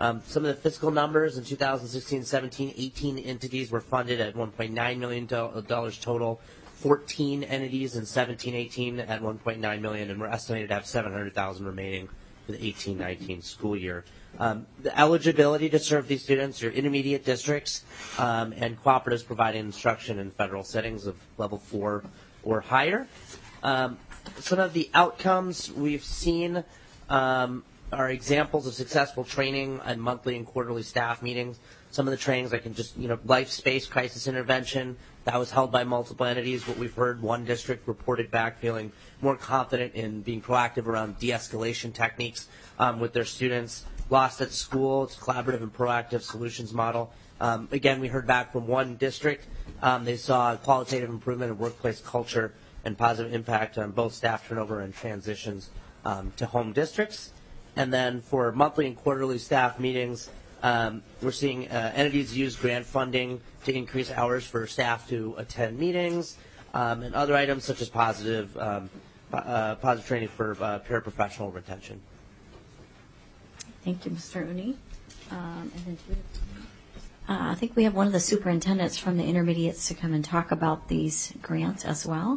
Q: Um, some of the fiscal numbers in two thousand sixteen seventeen, eighteen entities were funded at one point nine million dollars total, fourteen entities in seventeen eighteen at one point nine million dollars, and we're estimated to have seven hundred thousand remaining for the eighteen nineteen school year. Um, the eligibility to serve these students are intermediate districts um, and cooperatives providing instruction in federal settings of level four or higher. Um, some of the outcomes we've seen um, are examples of successful training and monthly and quarterly staff meetings. Some of the trainings I can just, you know, life space crisis intervention, that was held by multiple entities. What we've heard, one district reported back feeling more confident in being proactive around de-escalation techniques um, with their students. Lost at School, it's a collaborative and proactive solutions model. Um, again, we heard back from one district. Um, they saw qualitative improvement in workplace culture and positive impact on both staff turnover and transitions um, to home districts. And then for monthly and quarterly staff meetings, um, we're seeing uh, entities use grant funding to increase hours for staff to attend meetings um, and other items such as positive, um, uh, positive training for uh, paraprofessional retention.
A: Thank you, Mister Uni. Um, and then uh, I think we have one of the superintendents from the intermediates to come and talk about these grants as well.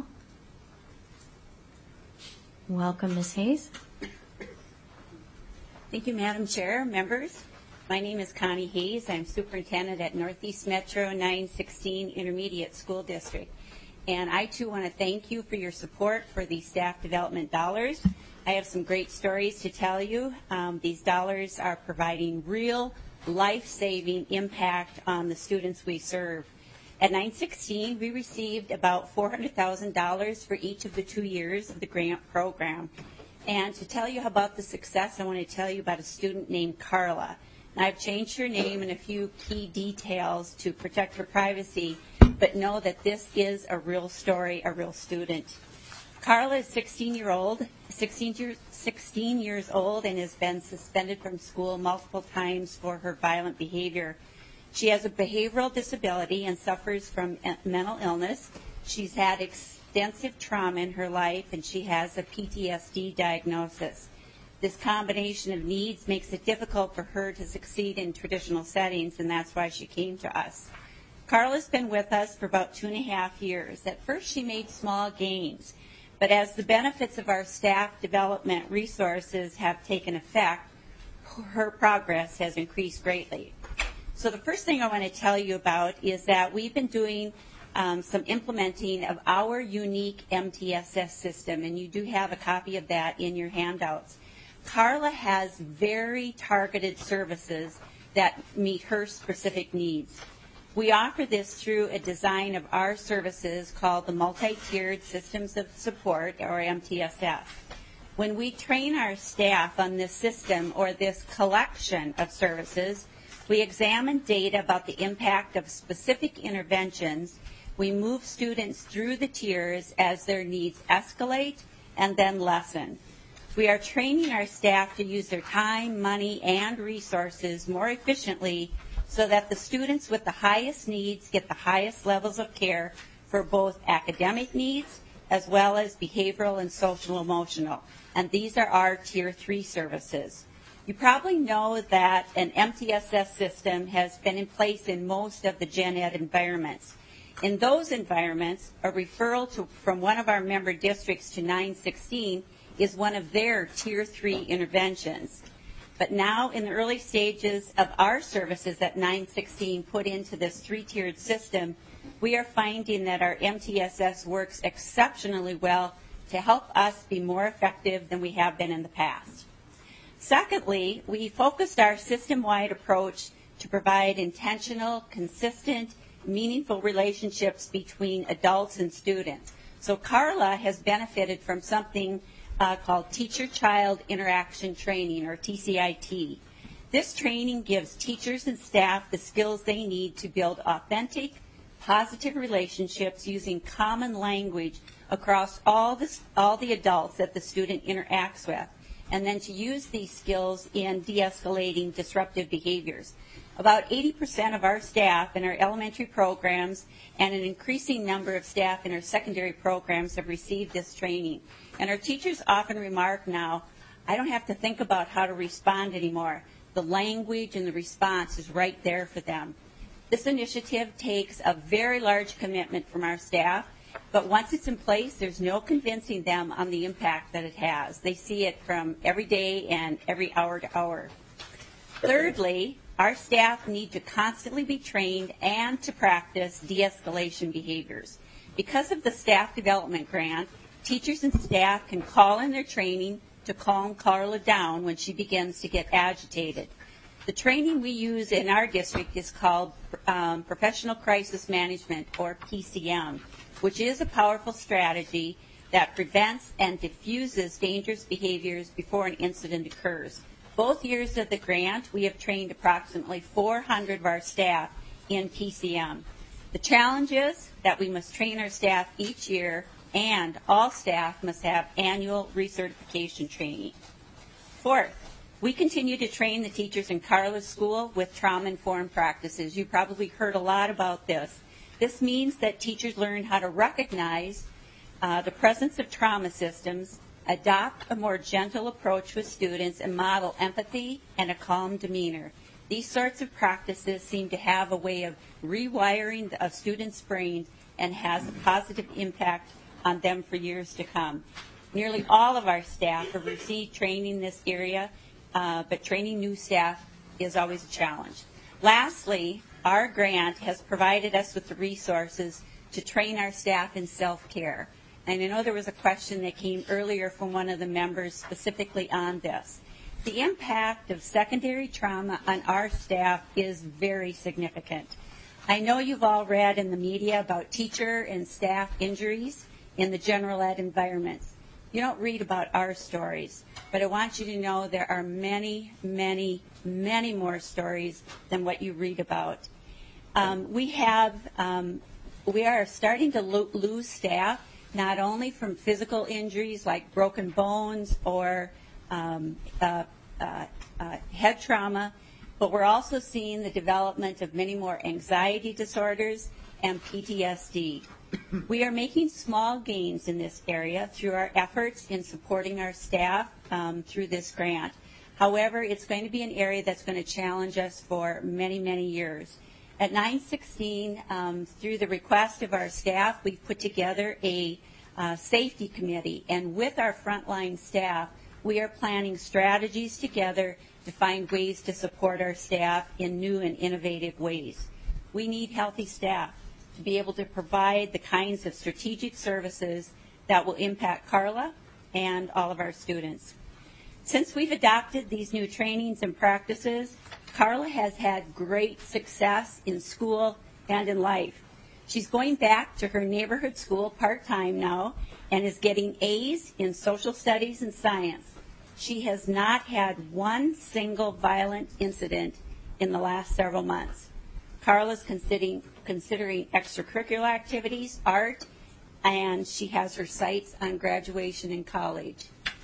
A: Welcome, Miz Hayes.
R: Thank you, Madam Chair, members. My name is Connie Hayes. I'm superintendent at Northeast Metro nine sixteen Intermediate School District. And I, too, want to thank you for your support for the staff development dollars. I have some great stories to tell you. Um, these dollars are providing real life-saving impact on the students we serve. At nine sixteen, we received about four hundred thousand dollars for each of the two years of the grant program. And to tell you about the success, I want to tell you about a student named Carla. And I've changed her name and a few key details to protect her privacy, but know that this is a real story, a real student. Carla is sixteen year old, sixteen, year, sixteen years old and has been suspended from school multiple times for her violent behavior. She has a behavioral disability and suffers from mental illness. She's had extensive trauma in her life and she has a P T S D diagnosis. This combination of needs makes it difficult for her to succeed in traditional settings, and that's why she came to us. Carla's been with us for about two and a half years. At first she made small gains. But as the benefits of our staff development resources have taken effect, her progress has increased greatly. So the first thing I want to tell you about is that we've been doing um, some implementing of our unique M T S S system, and you do have a copy of that in your handouts. Carla has very targeted services that meet her specific needs. We offer this through a design of our services called the Multi-Tiered Systems of Support, or M T S S. When we train our staff on this system or this collection of services, we examine data about the impact of specific interventions. We move students through the tiers as their needs escalate and then lessen. We are training our staff to use their time, money, and resources more efficiently so that the students with the highest needs get the highest levels of care for both academic needs as well as behavioral and social emotional. And these are our Tier three services. You probably know that an M T S S system has been in place in most of the gen ed environments. In those environments, a referral to, from one of our member districts to nine sixteen is one of their Tier three interventions. But now, in the early stages of our services that nine sixteen put into this three-tiered system, we are finding that our M T S S works exceptionally well to help us be more effective than we have been in the past. Secondly, we focused our system-wide approach to provide intentional, consistent, meaningful relationships between adults and students. So Carla has benefited from something Uh, called Teacher-Child Interaction Training, or T C I T. This training gives teachers and staff the skills they need to build authentic, positive relationships using common language across all the, all the adults that the student interacts with, and then to use these skills in de-escalating disruptive behaviors. About eighty percent of our staff in our elementary programs and an increasing number of staff in our secondary programs have received this training. And our teachers often remark now, I don't have to think about how to respond anymore. the language and the response is right there for them. This initiative takes a very large commitment from our staff, but once it's in place, there's no convincing them on the impact that it has. They see it from every day and every hour to hour. Thirdly, our staff need to constantly be trained and to practice de-escalation behaviors. Because of the staff development grant, teachers and staff can call in their training to calm Carla down when she begins to get agitated. The training we use in our district is called um, Professional Crisis Management, or P C M, which is a powerful strategy that prevents and diffuses dangerous behaviors before an incident occurs. Both years of the grant, we have trained approximately four hundred of our staff in P C M. The challenge is that we must train our staff each year, and all staff must have annual recertification training. Fourth, we continue to train the teachers in Carla's school with trauma-informed practices. You probably heard a lot about this. This means that teachers learn how to recognize uh, the presence of trauma systems, adopt a more gentle approach with students, and model empathy and a calm demeanor. These sorts of practices seem to have a way of rewiring a student's brain and has a positive impact on them for years to come. Nearly all of our staff have received training in this area, uh, but training new staff is always a challenge. Lastly, our grant has provided us with the resources to train our staff in self-care. And I know there was a question that came earlier from one of the members specifically on this. The impact of secondary trauma on our staff is very significant. I know you've all read in the media about teacher and staff injuries in the general ed environments. You don't read about our stories, but I want you to know there are many, many, many more stories than what you read about. Um, we have, um, we are starting to lo- lose staff, not only from physical injuries like broken bones or um, uh, uh, uh, head trauma, but we're also seeing the development of many more anxiety disorders and P T S D. We are making small gains in this area through our efforts in supporting our staff um, through this grant. However, it's going to be an area that's going to challenge us for many, many years. At nine sixteen, um, through the request of our staff, we've put together a uh, safety committee, and with our frontline staff, we are planning strategies together to find ways to support our staff in new and innovative ways. We need healthy staff to be able to provide the kinds of strategic services that will impact Carla and all of our students. Since we've adopted these new trainings and practices, Carla has had great success in school and in life. She's going back to her neighborhood school part-time now and is getting A's in social studies and science. She has not had one single violent incident in the last several months. Carla's considering, considering extracurricular activities, art, and she has her sights on graduation in college.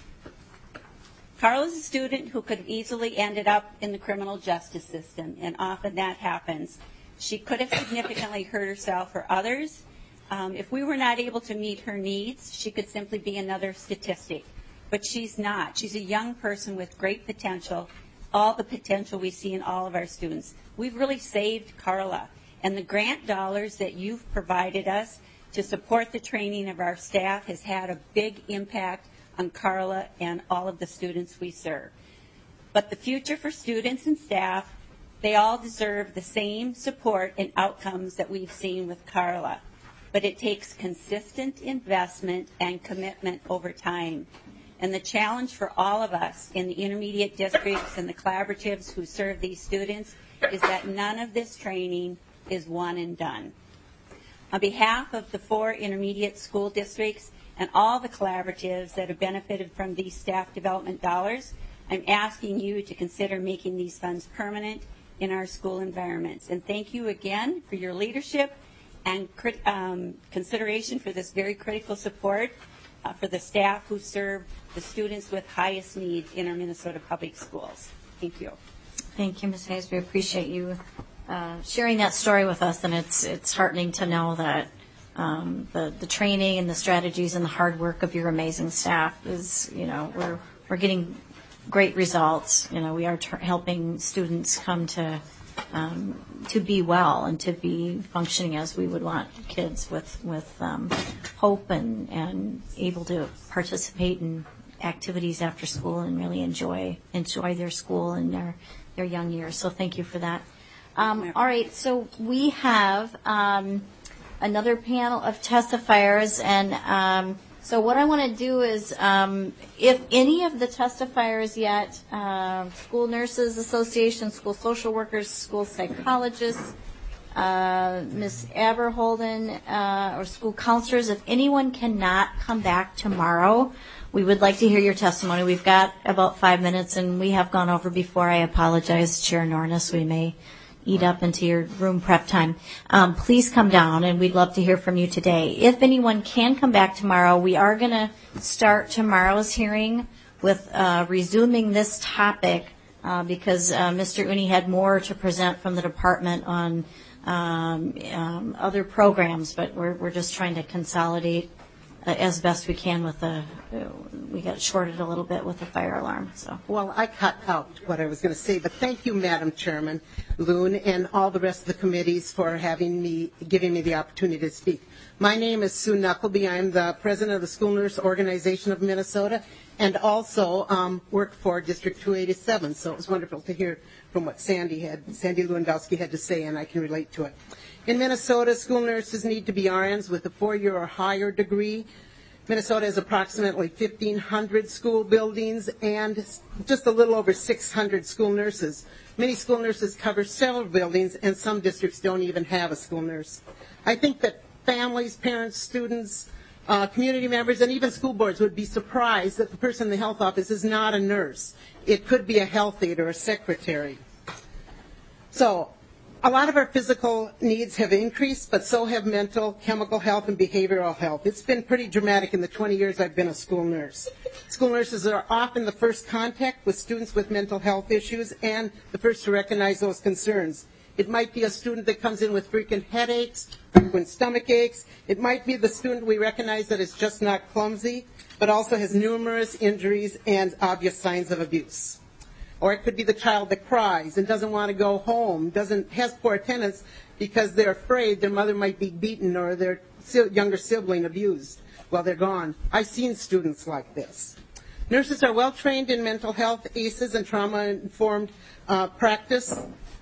R: Carla's a student who could have easily ended up in the criminal justice system, and often that happens. She could have significantly hurt herself or others. Um, if we were not able to meet her needs, she could simply be another statistic. But she's not. She's a young person with great potential, all the potential we see in all of our students. We've really saved Carla, and the grant dollars that you've provided us to support the training of our staff has had a big impact on Carla and all of the students we serve. But the future for students and staff, they all deserve the same support and outcomes that we've seen with Carla. But it takes consistent investment and commitment over time. And the challenge for all of us in the intermediate districts and the collaboratives who serve these students is that none of this training is one and done. On behalf of the four intermediate school districts and all the collaboratives that have benefited from these staff development dollars, I'm asking you to consider making these funds permanent in our school environments. And thank you again for your leadership and um, consideration for this very critical support uh, for the staff who serve the students with highest needs in our Minnesota public schools. Thank you.
A: Thank you, Miz Hayes. We appreciate you uh, sharing that story with us, and it's it's heartening to know that um, the the training and the strategies and the hard work of your amazing staff is, you know, we're we're getting great results. You know, we are ter- helping students come to um, to be well and to be functioning as we would want kids with with um, hope and and able to participate in activities after school and really enjoy enjoy their school and their their young years. So thank you for that. Um, all right, so we have um, another panel of testifiers, and um, so what I want to do is, um, if any of the testifiers yet, uh, School Nurses Association, school social workers, school psychologists, uh, Miz Aberholden, uh, or school counselors, if anyone cannot come back tomorrow, we would like to hear your testimony. We've got about five minutes, and we have gone over before. I apologize, Chair Nornis. We may eat up into your room prep time. Um, please come down, and we'd love to hear from you today. If anyone can come back tomorrow, we are going to start tomorrow's hearing with uh, resuming this topic uh, because uh, Mister Uni had more to present from the department on um, um, other programs, but we're, we're just trying to consolidate uh, as best we can with the, uh, we got shorted a little bit with the fire alarm. So.
S: Well, I cut out what I was going to say, but thank you, Madam Chairman Loon, and all the rest of the committees for having me, giving me the opportunity to speak. My name is Sue Knuckleby. I'm the president of the School Nurse Organization of Minnesota, and also um, work for District two eighty-seven. So it was wonderful to hear from what Sandy had, Sandy Lewandowski had to say, and I can relate to it. In Minnesota, school nurses need to be R Ns with a four-year or higher degree. Minnesota has approximately fifteen hundred school buildings and just a little over six hundred school nurses. Many school nurses cover several buildings, and some districts don't even have a school nurse. I think that families, parents, students, uh, community members, and even school boards would be surprised that the person in the health office is not a nurse. It could be a health aide or a secretary. So, a lot of our physical needs have increased, but so have mental, chemical health, and behavioral health. It's been pretty dramatic in the twenty years I've been a school nurse. School nurses are often the first contact with students with mental health issues and the first to recognize those concerns. It might be a student that comes in with frequent headaches, frequent stomach aches. It might be the student we recognize that is just not clumsy, but also has numerous injuries and obvious signs of abuse. Or it could be the child that cries and doesn't want to go home, doesn't has poor attendance because they're afraid their mother might be beaten or their younger sibling abused while they're gone. I've seen students like this. Nurses are well trained in mental health, A C Es, and trauma-informed uh, practice.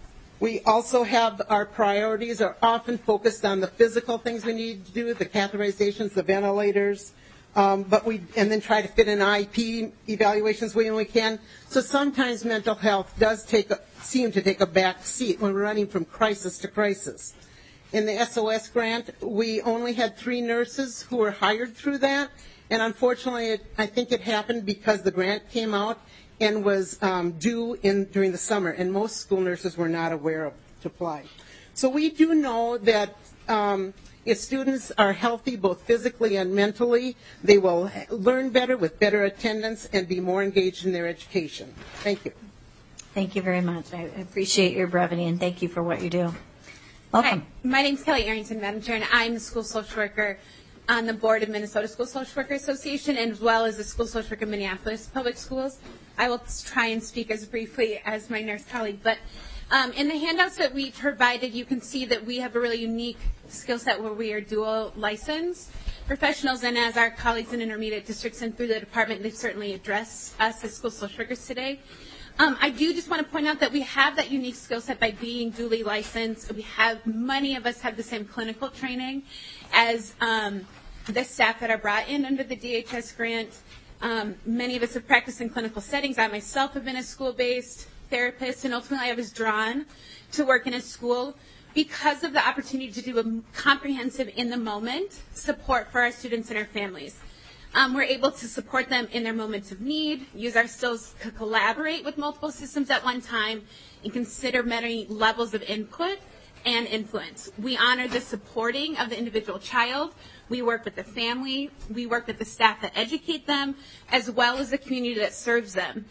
S: We also have our priorities are often focused on the physical things we need to do, the catheterizations, the ventilators, Um, but we and then try to fit in I P evaluations when we can. So sometimes mental health does take a, seem to take a back seat when we're running from crisis to crisis. In the S O S grant, we only had three nurses who were hired through that, and unfortunately, it, I think it happened because the grant came out and was um, due in during the summer, and most school nurses were not aware of to apply. So we do know that. Um, If students are healthy both physically and mentally, they will learn better with better attendance and be more engaged in their education. Thank you.
A: Thank you very much. I appreciate your brevity, and thank you for what you do. Welcome.
T: Hi, my name is Kelly Arrington, Madam Chair, and I'm a school social worker on the board of Minnesota School Social Worker Association, and as well as the school social worker in Minneapolis Public Schools. I will try and speak as briefly as my nurse colleague, but Um, in the handouts that we provided, you can see that we have a really unique skill set where we are dual licensed professionals, and as our colleagues in intermediate districts and through the department, they certainly address us as school social workers today. Um, I do just want to point out that we have that unique skill set by being duly licensed. We have, many of us have the same clinical training as um, the staff that are brought in under the D H S grant. Um, many of us have practiced in clinical settings. I myself have been a school-based therapist, and ultimately I was drawn to work in a school because of the opportunity to do a comprehensive, in-the-moment support for our students and our families. Um, we're able to support them in their moments of need, use our skills to collaborate with multiple systems at one time, and consider many levels of input and influence. We honor the supporting of the individual child. We work with the family. We work with the staff that educate them, as well as the community that serves them.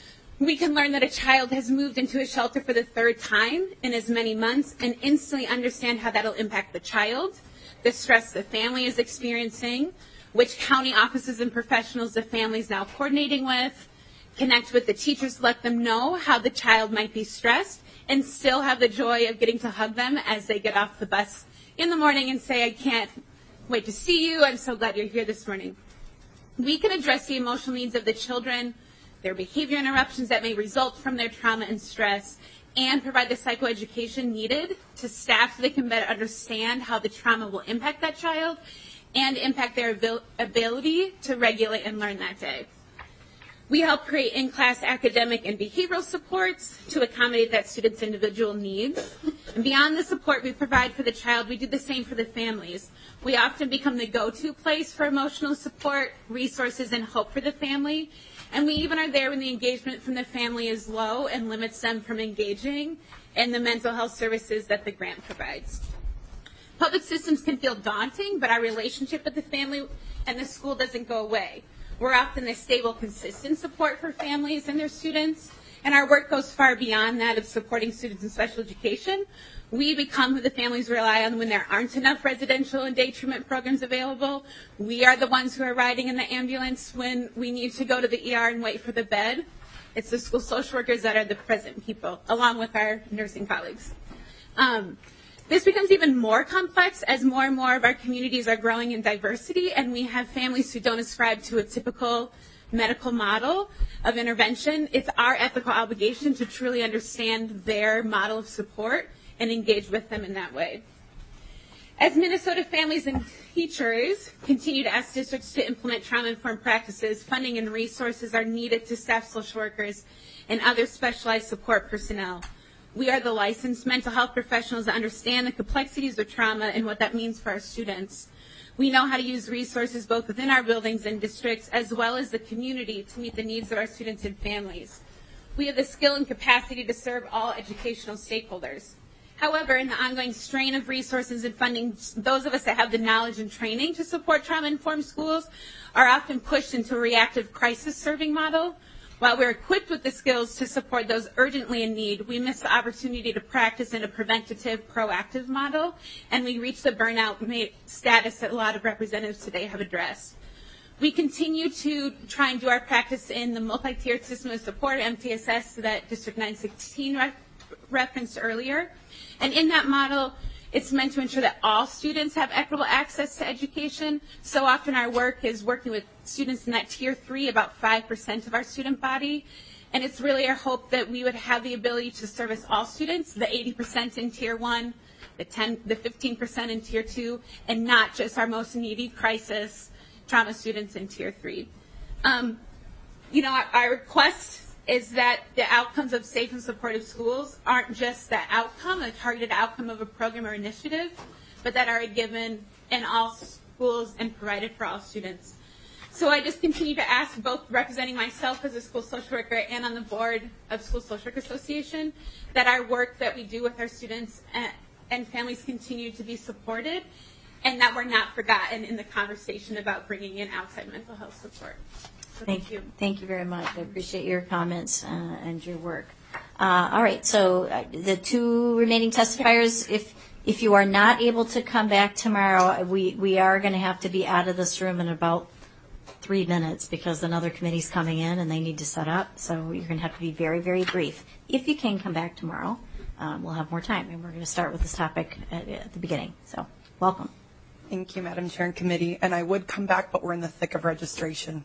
T: We can learn that a child has moved into a shelter for the third time in as many months and instantly understand how that will impact the child, the stress the family is experiencing, which county offices and professionals the family is now coordinating with, connect with the teachers to let them know how the child might be stressed, and still have the joy of getting to hug them as they get off the bus in the morning and say, I can't wait to see you. I'm so glad you're here this morning. We can address the emotional needs of the children, their behavior interruptions that may result from their trauma and stress, and provide the psychoeducation needed to staff so they can better understand how the trauma will impact that child and impact their abil- ability to regulate and learn that day. We help create in-class academic and behavioral supports to accommodate that student's individual needs. And beyond the support we provide for the child, we do the same for the families. We often become the go-to place for emotional support, resources, and hope for the family. And we even are there when the engagement from the family is low and limits them from engaging in the mental health services that the grant provides. Public systems can feel daunting, but our relationship with the family and the school doesn't go away. We're often the stable, consistent support for families and their students, and our work goes far beyond that of supporting students in special education. We become who the families rely on when there aren't enough residential and day treatment programs available. We are the ones who are riding in the ambulance when we need to go to the E R and wait for the bed. It's the school social workers that are the present people, along with our nursing colleagues. Um, This becomes even more complex as more and more of our communities are growing in diversity, and we have families who don't ascribe to a typical medical model of intervention. It's our ethical obligation to truly understand their model of support and engage with them in that way. As Minnesota families and teachers continue to ask districts to implement trauma-informed practices, funding and resources are needed to staff social workers and other specialized support personnel. We are the licensed mental health professionals that understand the complexities of trauma and what that means for our students. We know how to use resources both within our buildings and districts as well as the community to meet the needs of our students and families. We have the skill and capacity to serve all educational stakeholders. However, in the ongoing strain of resources and funding, those of us that have the knowledge and training to support trauma-informed schools are often pushed into a reactive crisis-serving model. While we're equipped with the skills to support those urgently in need, we miss the opportunity to practice in a preventative, proactive model, and we reach the burnout status that a lot of representatives today have addressed. We continue to try and do our practice in the multi-tiered system of support, M T S S, that District nine sixteen re- referenced earlier. And in that model, it's meant to ensure that all students have equitable access to education. So often our work is working with students in that tier three, about five percent of our student body. And it's really our hope that we would have the ability to service all students, the eighty percent in tier one, the ten, the fifteen percent in tier two, and not just our most needy crisis trauma students in tier three. Um, you know, our, our request is that the outcomes of safe and supportive schools aren't just the outcome, a targeted outcome of a program or initiative, but that are given in all schools and provided for all students. So I just continue to ask, both representing myself as a school social worker and on the board of School Social Worker Association, that our work that we do with our students and, and families continue to be supported, and that we're not forgotten in the conversation about bringing in outside mental health support. So
A: Thank,
T: thank you.
A: Thank you very much. I appreciate your comments uh, and your work. Uh, all right, so uh, the two remaining testifiers, if if you are not able to come back tomorrow, we, we are going to have to be out of this room in about three minutes because another committee's coming in and they need to set up. So you're going to have to be very, very brief. If you can come back tomorrow, um, we'll have more time. And we're going to start with this topic at, at the beginning. So welcome.
U: Thank you, Madam Chair and Committee. And I would come back, but we're in the thick of registration.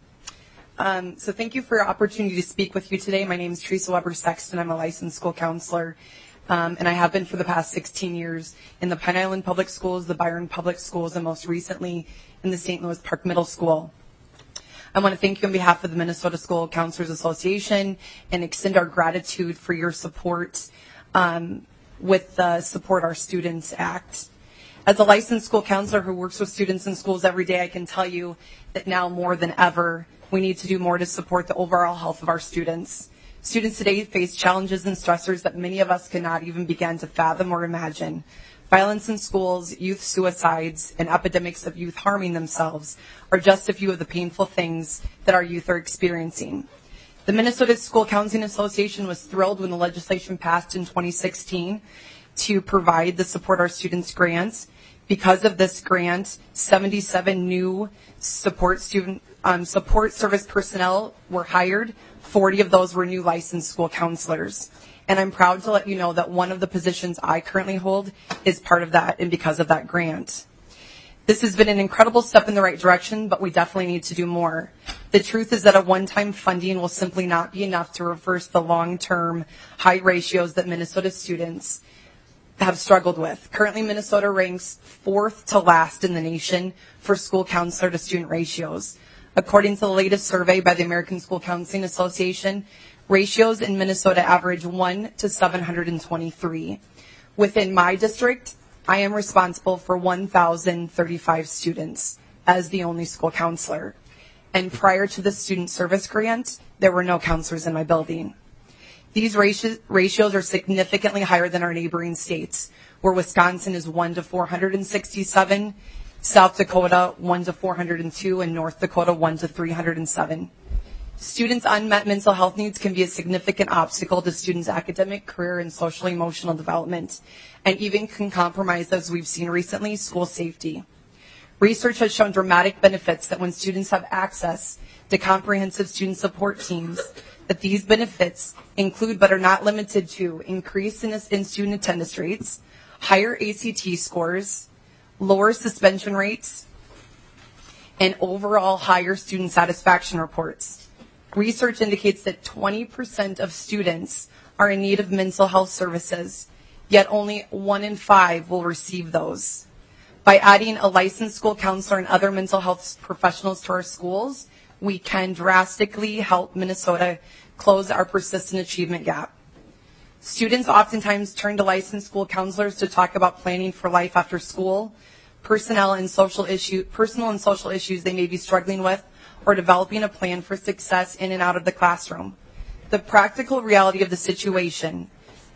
U: Um, so thank you for your opportunity to speak with you today. My name is Teresa Weber-Sexton. I'm a licensed school counselor, um, and I have been for the past sixteen years in the Pine Island Public Schools, the Byron Public Schools, and most recently in the Saint Louis Park Middle School. I want to thank you on behalf of the Minnesota School Counselors Association and extend our gratitude for your support um, with the Support Our Students Act. As a licensed school counselor who works with students in schools every day, I can tell you that now more than ever, we need to do more to support the overall health of our students. Students today face challenges and stressors that many of us cannot even begin to fathom or imagine. Violence in schools, youth suicides, and epidemics of youth harming themselves are just a few of the painful things that our youth are experiencing. The Minnesota School Counseling Association was thrilled when the legislation passed in twenty sixteen to provide the Support Our Students grants. Because of this grant, seventy-seven new support student um, support service personnel were hired, forty of those were new licensed school counselors. And I'm proud to let you know that one of the positions I currently hold is part of that and because of that grant. This has been an incredible step in the right direction, but we definitely need to do more. The truth is that a one-time funding will simply not be enough to reverse the long-term high ratios that Minnesota students have struggled with. Currently, Minnesota ranks fourth to last in the nation for school counselor to student ratios. According to the latest survey by the American School Counseling Association, ratios in Minnesota average one to seven hundred twenty-three. Within my district, I am responsible for one thousand thirty-five students as the only school counselor. And prior to the student service grant, there were no counselors in my building. These ratios are significantly higher than our neighboring states, where Wisconsin is one to four hundred sixty-seven, South Dakota one to four hundred two, and North Dakota one to three hundred seven. Students' unmet mental health needs can be a significant obstacle to students' academic, career, and social emotional development, and even can compromise, as we've seen recently, school safety. Research has shown dramatic benefits that when students have access to comprehensive student support teams, that these benefits include but are not limited to increase in, in student attendance rates, higher A C T scores, lower suspension rates, and overall higher student satisfaction reports. Research indicates that twenty percent of students are in need of mental health services, yet only one in five will receive those. By adding a licensed school counselor and other mental health professionals to our schools, we can drastically help Minnesota close our persistent achievement gap. Students oftentimes turn to licensed school counselors to talk about planning for life after school, personnel and social issue, personal and social issues they may be struggling with, or developing a plan for success in and out of the classroom. The practical reality of the situation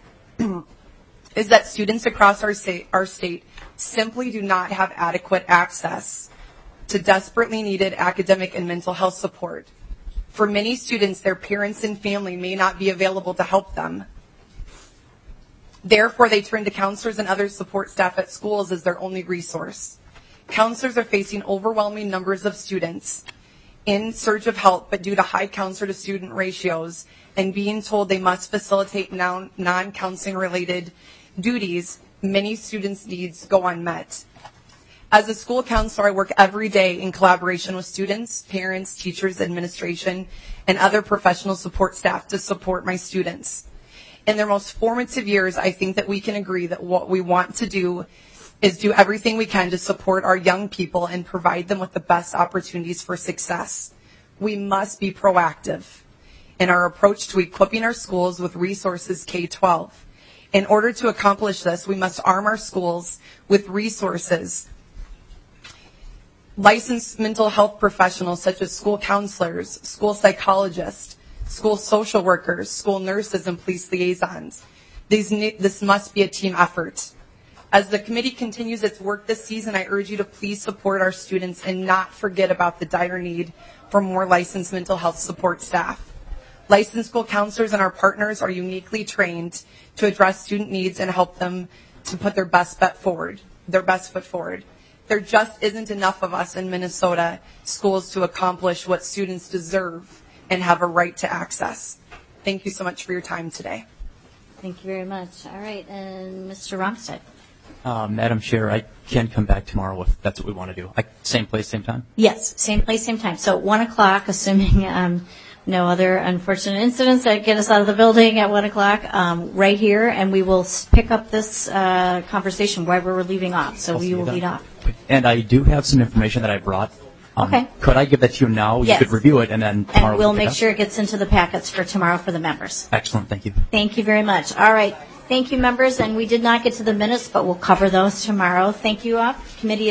U: is that students across our state, our state simply do not have adequate access to desperately needed academic and mental health support. For many students, their parents and family may not be available to help them. Therefore, they turn to counselors and other support staff at schools as their only resource. Counselors are facing overwhelming numbers of students in search of help, but due to high counselor to student ratios and being told they must facilitate non- non-counseling related duties, many students' needs go unmet. As a school counselor, I work every day in collaboration with students, parents, teachers, administration, and other professional support staff to support my students. In their most formative years, I think that we can agree that what we want to do is do everything we can to support our young people and provide them with the best opportunities for success. We must be proactive in our approach to equipping our schools with resources K twelve. In order to accomplish this, we must arm our schools with resources. Licensed mental health professionals such as school counselors, school psychologists, school social workers, school nurses, and police liaisons. These, this must be a team effort. As the committee continues its work this season, I urge you to please support our students and not forget about the dire need for more licensed mental health support staff. Licensed school counselors and our partners are uniquely trained to address student needs and help them to put their best foot forward, their best foot forward. There just isn't enough of us in Minnesota schools to accomplish what students deserve and have a right to access. Thank you so much for your time today.
A: Thank you very much. All right, and Mister Romstead.
D: Uh, Madam Chair, I can come back tomorrow if that's what we want to do. I, same place, same time?
A: Yes, same place, same time. So one o'clock, assuming um, no other unfortunate incidents that get us out of the building at one o'clock, um, right here, and we will pick up this uh, conversation where we're leaving off. So
D: I'll
A: we
D: see
A: will
D: you
A: lead
D: then.
A: off.
D: And I do have some information that I brought. Um,
A: Okay.
D: Could I give that to you now?
A: Yes.
D: You could review it, and then tomorrow
A: And we'll
D: we can
A: make
D: pick
A: sure it gets into the packets for tomorrow for the members.
D: up. Excellent, thank you.
A: Thank you very much. All right. Thank you, members. And we did not get to the minutes, but we'll cover those tomorrow. Thank you all. Committee